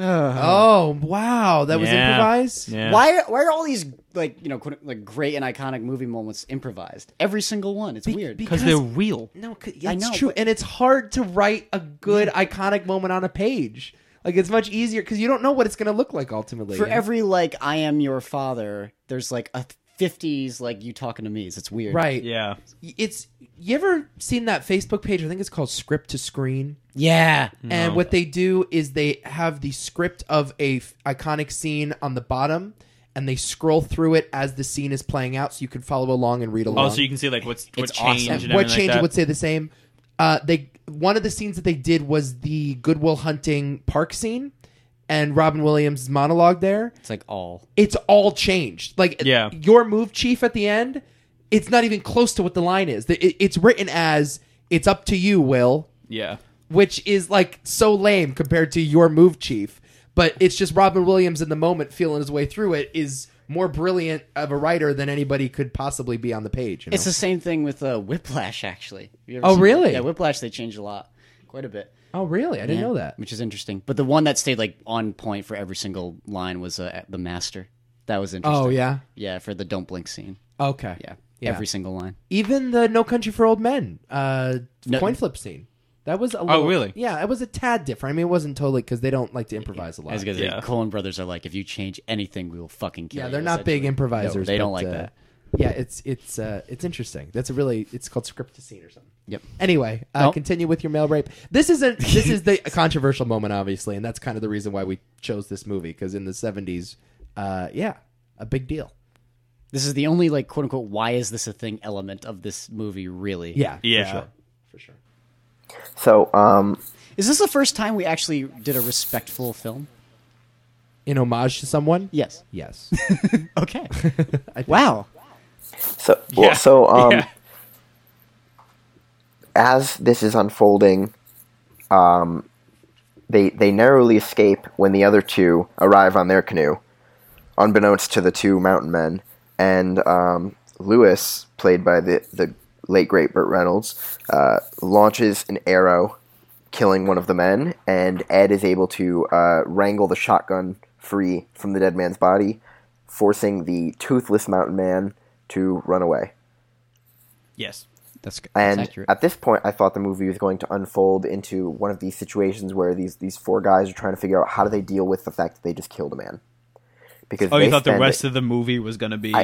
Oh wow, that was Yeah. improvised. Yeah. Why are all these like great and iconic movie moments improvised? Every single one. It's weird. Because they're real. No, I it's know, true, but- and it's hard to write a good iconic moment on a page. Like it's much easier because you don't know what it's going to look like ultimately. For you know? every like "I am your father," there's like a 50s like "you talking to me." It's weird. right, Yeah. It's you ever seen that Facebook page? I think it's called Script to Screen. Yeah. And what they do is they have the script of a iconic scene on the bottom, and they scroll through it as the scene is playing out, so you can follow along and read along. Oh, so you can see like what It's changed awesome. and What everything change like would that. say the same. One of the scenes that they did was the Goodwill Hunting park scene, and Robin Williams' monologue there. It's like all. It's all changed. Like Yeah. your move, Chief, at the end. It's not even close to what the line is. It's written as "It's up to you, Will," Yeah. which is like so lame compared to your move, Chief. But it's just Robin Williams in the moment feeling his way through it is more brilliant of a writer than anybody could possibly be on the page. You know? It's the same thing with Whiplash, actually. Have you ever Oh, seen really? Yeah, Whiplash, they changed a lot. Quite a bit. Oh, really? I didn't Yeah, know that. Which is interesting. But the one that stayed like on point for every single line was The Master. That was interesting. Oh, yeah? Yeah, for the Don't Blink scene. Okay. Yeah. Yeah. Every single line. Even the No Country for Old Men No- coin flip scene. That was a little, really? Yeah, it was a tad different. I mean, it wasn't totally because they don't like to improvise a lot. As good as Yeah. the Coen brothers are like, if you change anything, we will fucking kill you. Yeah, they're not big essentially. improvisers. No, they don't but, like that. Yeah, it's interesting. That's it's called script to scene or something. Yep. Anyway, Nope. continue with your mail rape. This is the controversial moment, obviously, and that's kind of the reason why we chose this movie because in the 70s, a big deal. This is the only like quote unquote why is this a thing element of this movie really. Yeah, Yeah. for sure. So, Is this the first time we actually did a respectful film? In homage to someone. Yes. Yes. Okay. I think Wow. Yeah. Yeah. as this is unfolding, they narrowly escape when the other two arrive on their canoe, unbeknownst to the two mountain men. And Lewis, played by the late great Burt Reynolds, launches an arrow, killing one of the men, and Ed is able to wrangle the shotgun free from the dead man's body, forcing the toothless mountain man to run away. Yes. That's And accurate. at this point, I thought the movie was going to unfold into one of these situations where these four guys are trying to figure out how do they deal with the fact that they just killed a man. Because Oh, you they thought the spend rest of the movie was going to be...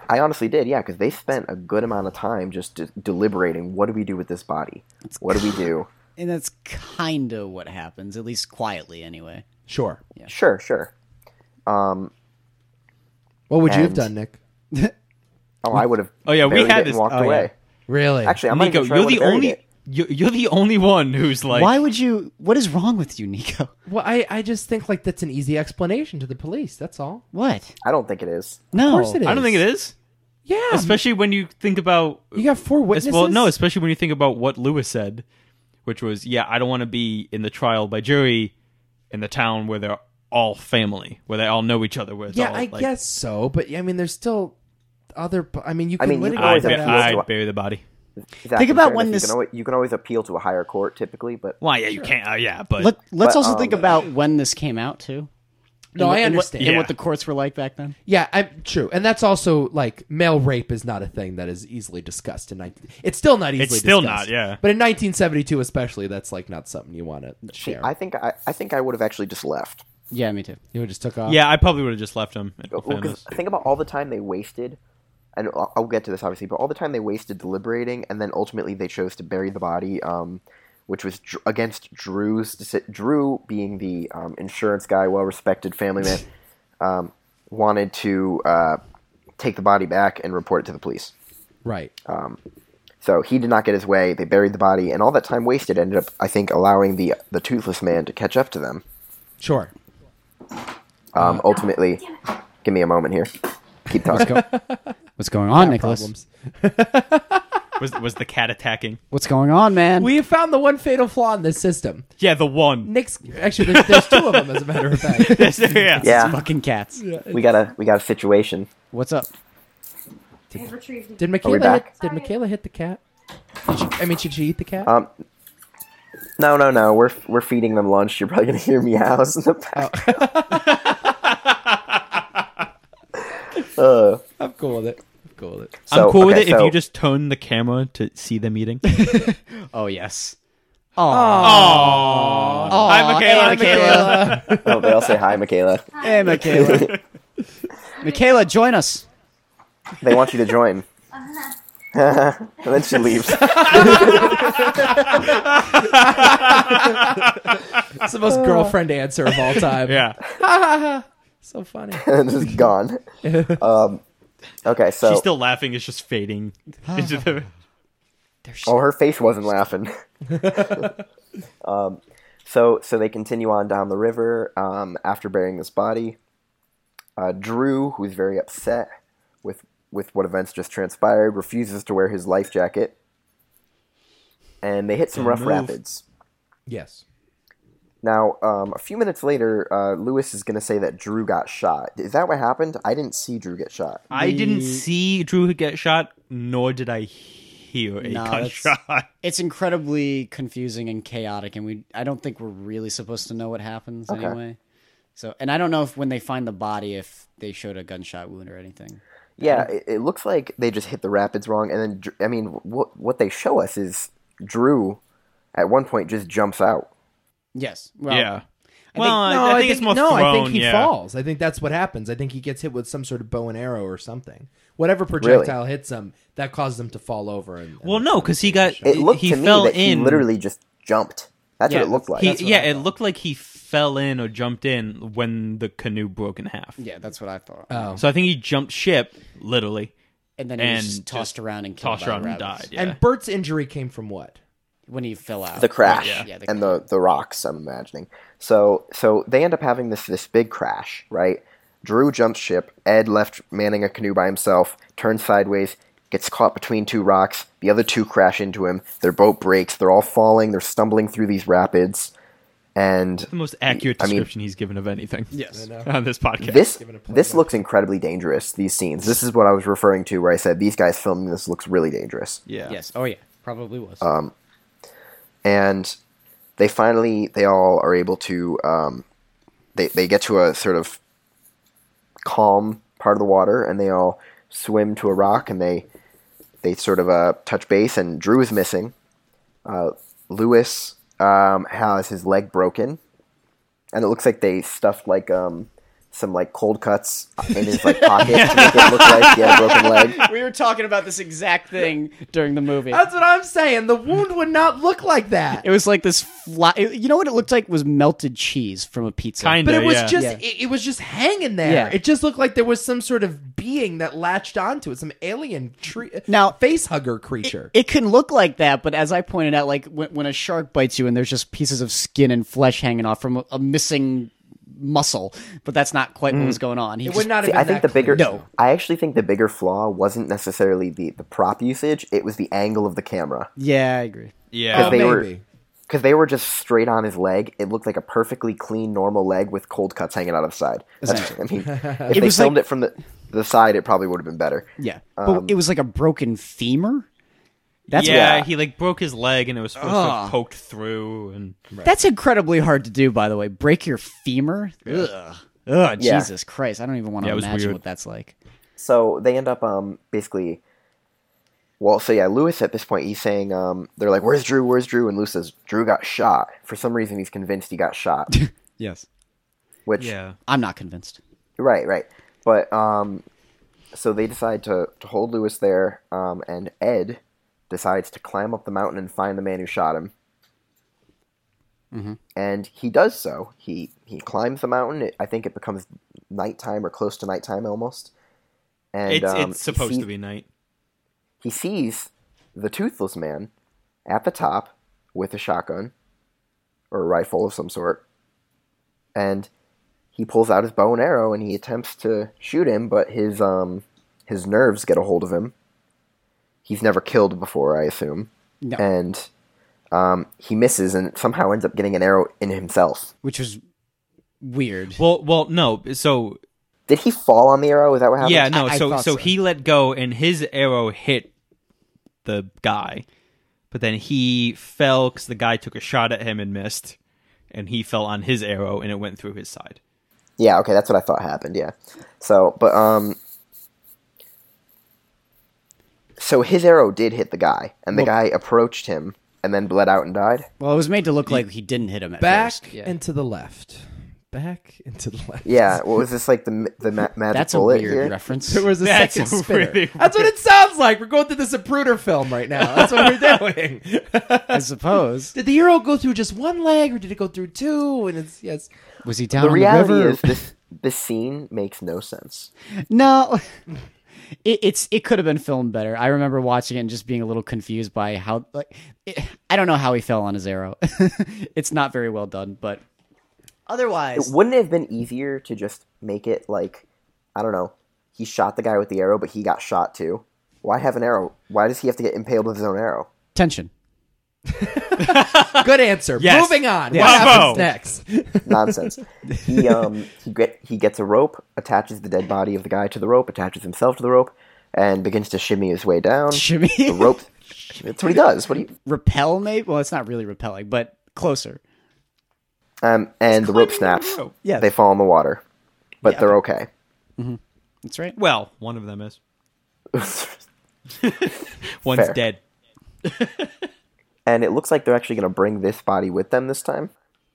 I honestly did, yeah, because they spent a good amount of time just deliberating. What do we do with this body? What do we do? And that's kind of what happens, at least quietly, anyway. Sure. Sure. What would you have And- done, Nick? Oh, I would have. Oh, yeah, we buried had it and this- walked oh, away. Really? Actually, I'm not Nico, even sure I you're the would've buried only it. you're the only one who's like. Why would you? What is wrong with you, Nico? well, I just think like that's an easy explanation to the police. That's all. What? I don't think it is. No. Of course it is. I don't think it is. Yeah. Especially when you think about. You got 4 witnesses. Well, no, especially when you think about what Lewis said, which was, "Yeah, I don't want to be in the trial by jury in the town where they're all family, where they all know each other." Where it's Yeah, all, I like, guess so. But I mean, there's still other. I mean, you can mean, you litigate can always I'd, that appeal out. to I'd bury the body. Zach, in about fairness, when you this- can you can always appeal to a higher court typically, but Well, yeah, you can't. Yeah, but Let's But, also think about when this came out too. No, I And what- understand. And Yeah. what the courts were like back then. Yeah, I'm true, and that's also like male rape is not a thing that is easily discussed in 19. It's still not easily. It's still discussed. not, yeah. But in 1972, especially, that's like not something you want to see, share. I think I would have actually just left. Yeah, me too. You just took off. yeah, I probably would have just left him. in Well, fairness. because think about all the time they wasted, and I'll get to this obviously, but all the time they wasted deliberating, and then ultimately they chose to bury the body, which was against Drew being the insurance guy, well-respected family man, wanted to take the body back and report it to the police. Right. So he did not get his way. They buried the body, and all that time wasted ended up, I think, allowing the toothless man to catch up to them. Sure. Ultimately, give me a moment here. Keep talking. What's going on, Nicholas? Problems. Was the cat attacking? What's going on, man? We have found the one fatal flaw in this system. Yeah, the one. Nick's actually there's 2 of them as a matter of fact. yeah. Yeah, Fucking cats. we got a situation. What's up? Did Are we Michaela back? did Michaela hit the cat? Should she eat the cat? No. We're feeding them lunch. You're probably gonna hear meows in the back. I'm cool with it. I'm cool with okay, it if so- you just turn the camera to see them eating. Oh yes. Hi, Michaela. Hey, Michaela. Oh, they all say hi, Michaela. Hey, Michaela. Michaela, join us. They want you to join. And then she leaves. It's the most girlfriend answer of all time. Yeah. So funny. And just gone. Okay, so She's still laughing. It's just fading into the. her face wasn't laughing. So they continue on down the river after burying this body. Drew, who's very upset with what events just transpired, refuses to wear his life jacket. And they hit some rough move. rapids. Yes. Now, a few minutes later, Lewis is going to say that Drew got shot. Is that what happened? I didn't see Drew get shot. I didn't see Drew get shot, nor did I hear a No, gunshot. It's incredibly confusing and chaotic, and I don't think we're really supposed to know what happens anyway. So, and I don't know if when they find the body, if they showed a gunshot wound or anything. Yeah, it looks like they just hit the rapids wrong. And then, I mean, what they show us is Drew, at one point, just jumps out. Yes. Well, Yeah. I Well, think- I think it's more thrown. I think he yeah. falls. I think that's what happens. I think he gets hit with some sort of bow and arrow or something. Whatever projectile hits him, that causes him to fall over. And Well, no, because he got It looked he to me fell that in. he literally just jumped. That's Yeah, what it looked like. It looked like he fell in or jumped in when the canoe broke in half. Yeah, that's what I thought. Oh. So I think he jumped ship literally, And then he was and just tossed around and killed tossed by around the and rabbits. died. Yeah. And Bert's injury came from what? When he fell out. The crash Yeah, and the rocks, I'm imagining. So they end up having this big crash, right? Drew jumps ship. Ed left manning a canoe by himself, turns sideways, gets caught between 2 rocks. The other 2 crash into him. Their boat breaks. They're all falling. They're stumbling through these rapids. And the most accurate I mean- description he's given of anything. Yes. On this podcast. this looks incredibly dangerous, these scenes. This is what I was referring to where I said these guys filming this looks really dangerous. Yeah. Yes. Oh, yeah. Probably was. And they all are able to they get to a sort of calm part of the water, and they all swim to a rock, and they sort of touch base, and Drew is missing. Lewis has his leg broken, and it looks like they stuffed like some like cold cuts in his like pocket to make it look like he had a broken leg. We were talking about this exact thing during the movie. That's what I'm saying. The wound would not look like that. It was like this you know what it looked like was melted cheese from a pizza. Kinda. But it was Yeah. just Yeah. it was just hanging there. Yeah. It just looked like there was some sort of being that latched onto it, some alien Now- face hugger creature. It can look like that, but as I pointed out, like when a shark bites you and there's just pieces of skin and flesh hanging off from a missing muscle, but that's not quite what was going on. He It just- would not have See, been I think that the bigger. clear. No. I actually think the bigger flaw wasn't necessarily the prop usage. It was the angle of the camera. Yeah, I agree. Yeah. they were- maybe. Because they were just straight on his leg. It looked like a perfectly clean, normal leg with cold cuts hanging out of the side. I mean, if they was filmed like- it from the side, it probably would have been better. Yeah, but it was like a broken femur. That's yeah, he like broke his leg and it was supposed to Ugh. have poked through and That's incredibly hard to do, by the way. Break your femur? Ugh. Ugh, Yeah. Jesus Christ. I don't even want to Yeah, it was imagine weird. what that's like. So they end up basically. Well, so yeah, Lewis at this point he's saying they're like, "Where's Drew? Where's Drew?" And Lewis says, "Drew got shot." For some reason, he's convinced he got shot. Yes. Which yeah. I'm not convinced. right. But so they decide to hold Lewis there, and Ed decides to climb up the mountain and find the man who shot him. And he does so. He climbs the mountain. I think it becomes nighttime or close to nighttime almost. And It's supposed he to be night. He sees the Toothless Man at the top with a shotgun or a rifle of some sort. And he pulls out his bow and arrow and he attempts to shoot him, but his nerves get a hold of him. He's never killed before, I assume. No. And he misses and somehow ends up getting an arrow in himself. Which was weird. Well, no. So Did he fall on the arrow? Is that what happened? yeah, no. I So thought so. he let go and his arrow hit the guy, but then he fell because the guy took a shot at him and missed, and he fell on his arrow and it went through his side. Yeah, okay, that's what I thought happened, yeah. So, but, so his arrow did hit the guy, and the guy approached him and then bled out and died? Well, it was made to look like he didn't hit him at Back first. Yeah. and to the left. Back and to the left. Yeah, well, was this like the magic That's a bullet weird here? reference. There was a That's second spinner. really That's what it sounds like. We're going through the Zapruder film right now. That's what we're doing. I suppose. Did the arrow go through just one leg, or did it go through two? And it's yes. Was he down The on reality the river? is this scene makes no sense. No. It could have been filmed better. I remember watching it and just being a little confused by how I don't know how he fell on his arrow. It's not very well done, but otherwise, Wouldn't it have been easier to just make it like, I don't know, he shot the guy with the arrow, but he got shot too? Why have an arrow? Why does he have to get impaled with his own arrow? tension. Good answer. Yes. Moving on. Yeah. What Bravo. happens next? Nonsense. He gets a rope, attaches the dead body of the guy to the rope, attaches himself to the rope, and begins to shimmy his way down. Shimmy. The rope. That's what he does. What do you? Repel, maybe? Well, it's not really repelling, but closer. And the rope snaps. rope. Yeah. They fall in the water, but they're okay. That's right. Well, one of them is. One's Fair. dead. And it looks like they're actually going to bring this body with them this time.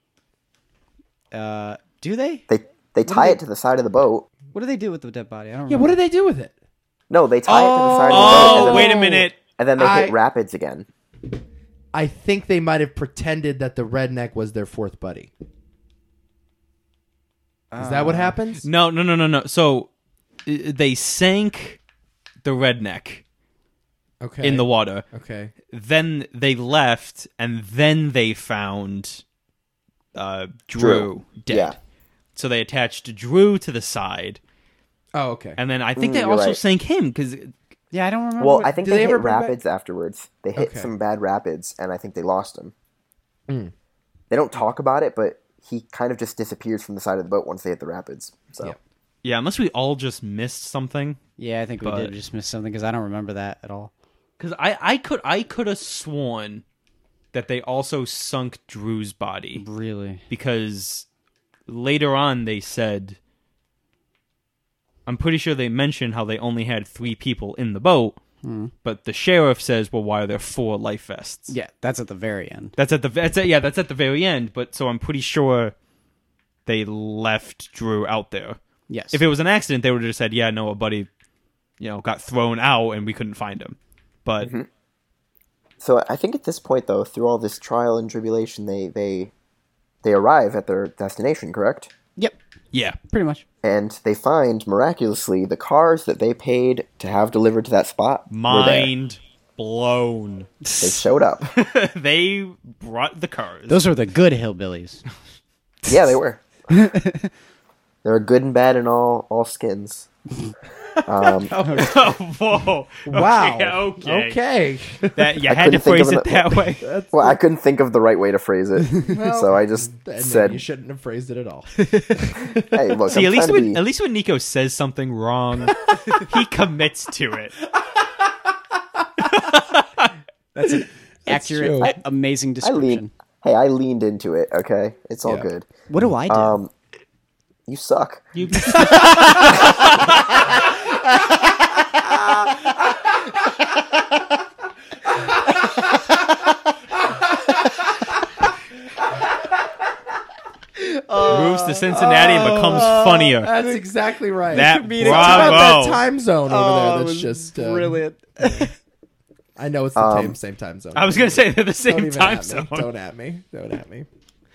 Do they? They tie it to the side of the boat. What do they do with the dead body? I don't Yeah. remember. What did they do with it? No, they tie it to the side of the boat. Oh, And wait then, a minute. and then they I- hit rapids again. I think they might have pretended that the redneck was their fourth buddy. Is that what happens? No. So they sank the redneck Okay. in the water. Okay. Then they left, and then they found Drew Drew. dead. Yeah. So they attached Drew to the side, Oh, okay. and then I think they you're also right. sank him because Yeah, I don't remember. Well, what- I think did they they ever hit bring back- rapids afterwards. They hit Okay. some bad rapids, and I think they lost him. They don't talk about it, but he kind of just disappears from the side of the boat once they hit the rapids. So Yep. yeah, unless we all just missed something. yeah, I think we but- did just miss something because I don't remember that at all. Because I could have sworn that they also sunk Drew's body Really? because later on they said, I'm pretty sure they mentioned how they only had 3 people in the boat, but the sheriff says, well, why are there 4 life vests? Yeah, that's at the very end. That's at the very end. But so I'm pretty sure they left Drew out there Yes. If it was an accident, they would have just said, "Yeah, no, a buddy, got thrown out and we couldn't find him." But So I think at this point, though, through all this trial and tribulation, they arrive at their destination, correct? Yep. yeah, Pretty much. And they find, miraculously, the cars that they paid to have delivered to that spot were there. mind blown. They showed up. They brought the cars. Those are the good hillbillies. Yeah, they were. They were good and bad in all skins. Whoa! Wow. Okay. Okay. That you I had to couldn't think phrase of it that way. Well, I couldn't think of the right way to phrase it, so I just And said, you shouldn't have phrased it at all. "Hey, look, See, I'm at trying to be." least when Nico says something wrong, he commits to it. That's an accurate, true. amazing I description. leaned into it. Okay, it's all Yeah. good. What do I do? You suck. You, moves to Cincinnati and becomes funnier. That's exactly right. That It's about bravo. that time zone over there. That's just brilliant. I know it's the same time zone. I was gonna say they're the Don't same even time at me. zone. Don't at me. Don't at me.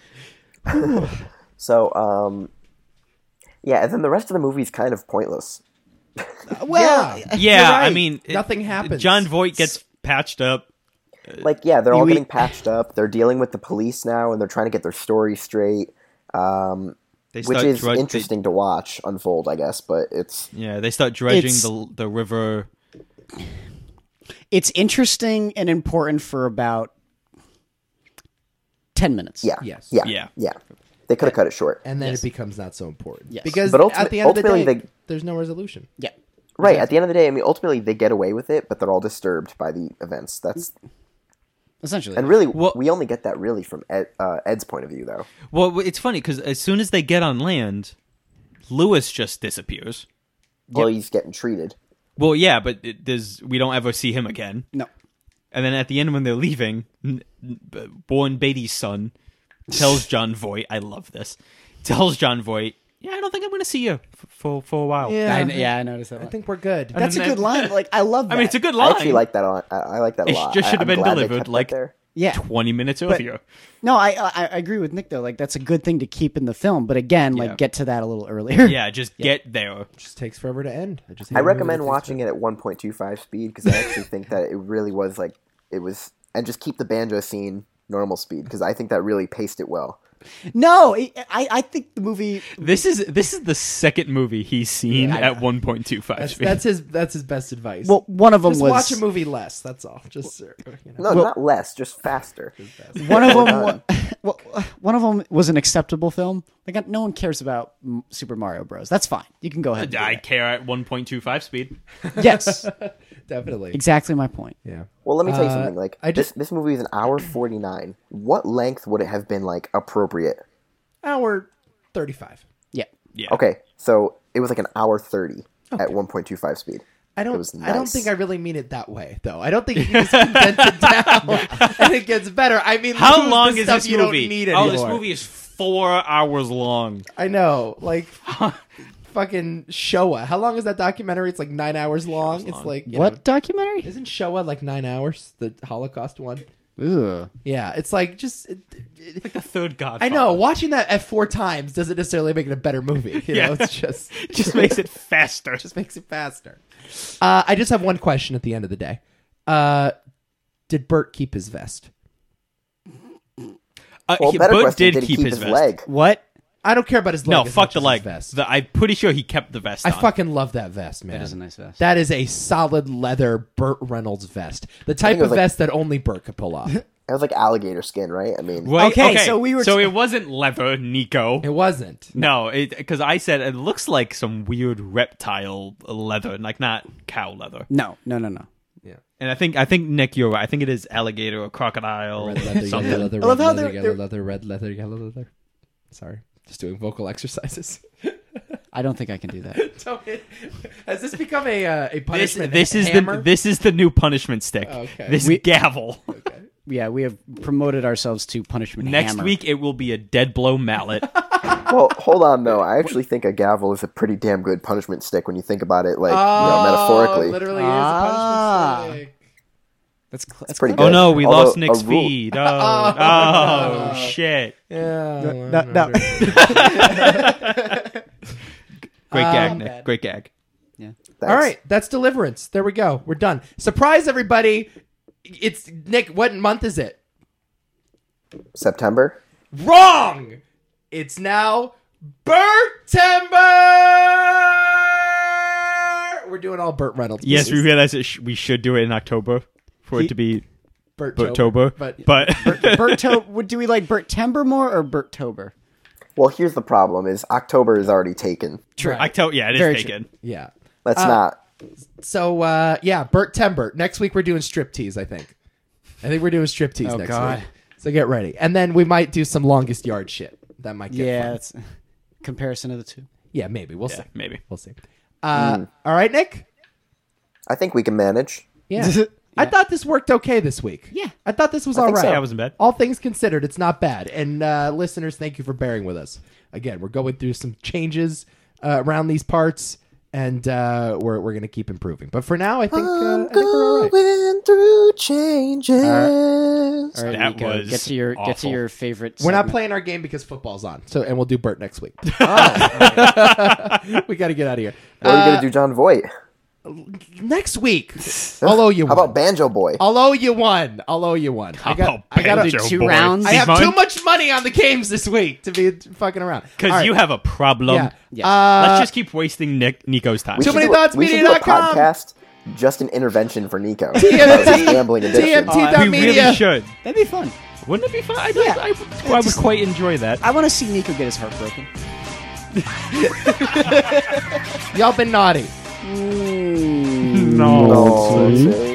So, yeah, and then the rest of the movie is kind of pointless. Well, Yeah. Yeah, You're right. I mean, Nothing happens. John Voight gets patched up. Like, yeah, they're all You- getting patched up. They're dealing with the police now, and they're trying to get their story straight, They which start is drudge- interesting to watch unfold, I guess. But it's They start dredging It's- the river. it's interesting and important for about 10 minutes. yeah, Yes. Yeah. They could have cut it short, And then Yes. it becomes not so important. Yes. Because But at the end of the ultimately day, they- there's no resolution. Yeah. right? At the end of the day, I mean, ultimately they get away with it, but they're all disturbed by the events. That's Essentially. and really, Well- we only get that really from Ed's point of view, though. Well, it's funny because as soon as they get on land, Lewis just disappears. Well, he's getting treated. Well, yeah, but we don't ever see him again. No. And then at the end when they're leaving, Warren Beatty's son tells John Voight, I love this, tells John Voight, yeah, I don't think I'm going to see you for a while. I noticed that. I think we're good. That's a And then- good line. Like, I love that. I mean, it's a good I line. actually like that. I like that a It lot. just should have I'm been glad they delivered kept that like there. yeah. 20 minutes earlier. No, I agree with Nick, though. Like, that's a good thing to keep in the film. But again, Yeah. like, get to that a little earlier. Yeah, just get there. It just takes forever to end. I recommend watching it at 1.25 speed because I actually think that it really was like it was, and just keep the banjo scene normal speed because I think that really paced it well. No, I think the movie. This is the second movie he's seen Yeah, I at 1.25 speed. That's his best advice. Well, one of them just was watch a movie less. That's all. Just No, not less, just faster. one of them. One of them was an acceptable film. Like, no one cares about Super Mario Bros. That's fine. You can go ahead. And do I that. care at 1.25 speed. Yes, Definitely. exactly my point. Yeah. Well, let me tell you something. Like I just- this movie is an hour 49. What length would it have been like appropriate? Hour 35. Yeah. Yeah. Okay, so it was like an hour 30 at 1.25 speed. I don't. was I don't nice. think I really mean it that way, though. I don't think you can just condense it down and it gets better. I mean, How lose long the is stuff this you movie? Don't need Oh, anymore. this movie is 4 hours long. I know, like fucking Showa. How long is that documentary? It's like 9 hours long. It's like What documentary? isn't Showa like 9 hours? The Holocaust one. Ugh. Yeah, it's like just. Like the third Godfather. I know. Watching that at 4 times doesn't necessarily make it a better movie. You know, it's just It just makes it faster. just makes it faster. I just have one question at the end of the day. Did Bert keep his vest? Well, better Bert question, did he keep his vest. leg? What? I don't care about his leg. No, as fuck much the as leg. his vest. I'm pretty sure he kept the vest I on. fucking love that vest, man. That is a nice vest. That is a solid leather Burt Reynolds vest. The type it was of like- vest that only Burt could pull off. It was like alligator skin, right? I mean, Right? Okay, so we were So t- it wasn't leather, Nico. It wasn't. No, because I said it looks like some weird reptile leather, like not cow leather. No. And I think Nick, you're right. I think it is alligator or crocodile. Red leather, something. yellow leather, I love red how leather, they're- yellow leather, red leather, yellow leather. Sorry, just doing vocal exercises. I don't think I can do that. Has this become a punishment? This is hammer? the new punishment stick. Okay. This gavel. Okay. Yeah, we have promoted ourselves to punishment Next hammer. week it will be a dead blow mallet. Well, hold on though. I actually think a gavel is a pretty damn good punishment stick when you think about it, like metaphorically. It literally is a punishment stick. That's pretty clever. good. Oh no, we Although lost Nick's a rule- feed. Oh, shit. Yeah. No. Great gag, Nick. bad. Great gag. Yeah. Thanks. All right, that's Deliverance. There we go. We're done. Surprise, everybody! It's Nick. What month is it? September. Wrong. It's now Burtember. We're doing all Burt Reynolds. Yes, we movies. realize we should do it in October for it to be Burtober. But Do we like Burtember more or Burtober? Well, here's the problem: is October is already taken. True. Yeah, it is Very taken. yeah. Let's not. So yeah, Burtember. Next week we're doing striptease. I think we're doing striptease next God. week. So get ready, and then we might do some longest yard shit. That might get Yeah, fun. that's comparison of the two. Yeah, maybe we'll see. Maybe. We'll see. All right, Nick. I think we can manage. Yeah. I thought this worked okay this week. Yeah. I thought this was all think right. so. Yeah, it wasn't bad. All things considered, it's not bad. And listeners, thank you for bearing with us. Again, we're going through some changes around these parts, and we're going to keep improving. But for now, I think we're all right. Going through changes. All right, That Nico, was get to awful. your favorite. We're not segment. playing our game because football's on. So, and we'll do Burt next week. We got to get out of here. What are you gonna do, John Voight? Next week, I'll owe you How one. about Banjo Boy? I'll owe you one. I got Banjo do 2 Boy. rounds. I have Steve too Martin? much money on the games this week to be fucking around. Because All right. you have a problem. Yeah. Yes. Let's just keep wasting Nico's time. We Too should many do a- thoughts We should do a media.com. podcast, just an intervention for Nico. TMT. His gambling addiction. TMT. we Media. really should. That'd be fun. Wouldn't it be fun? I Yeah. would quite enjoy that. I want to see Nico get his heart broken. Y'all been naughty. No. No,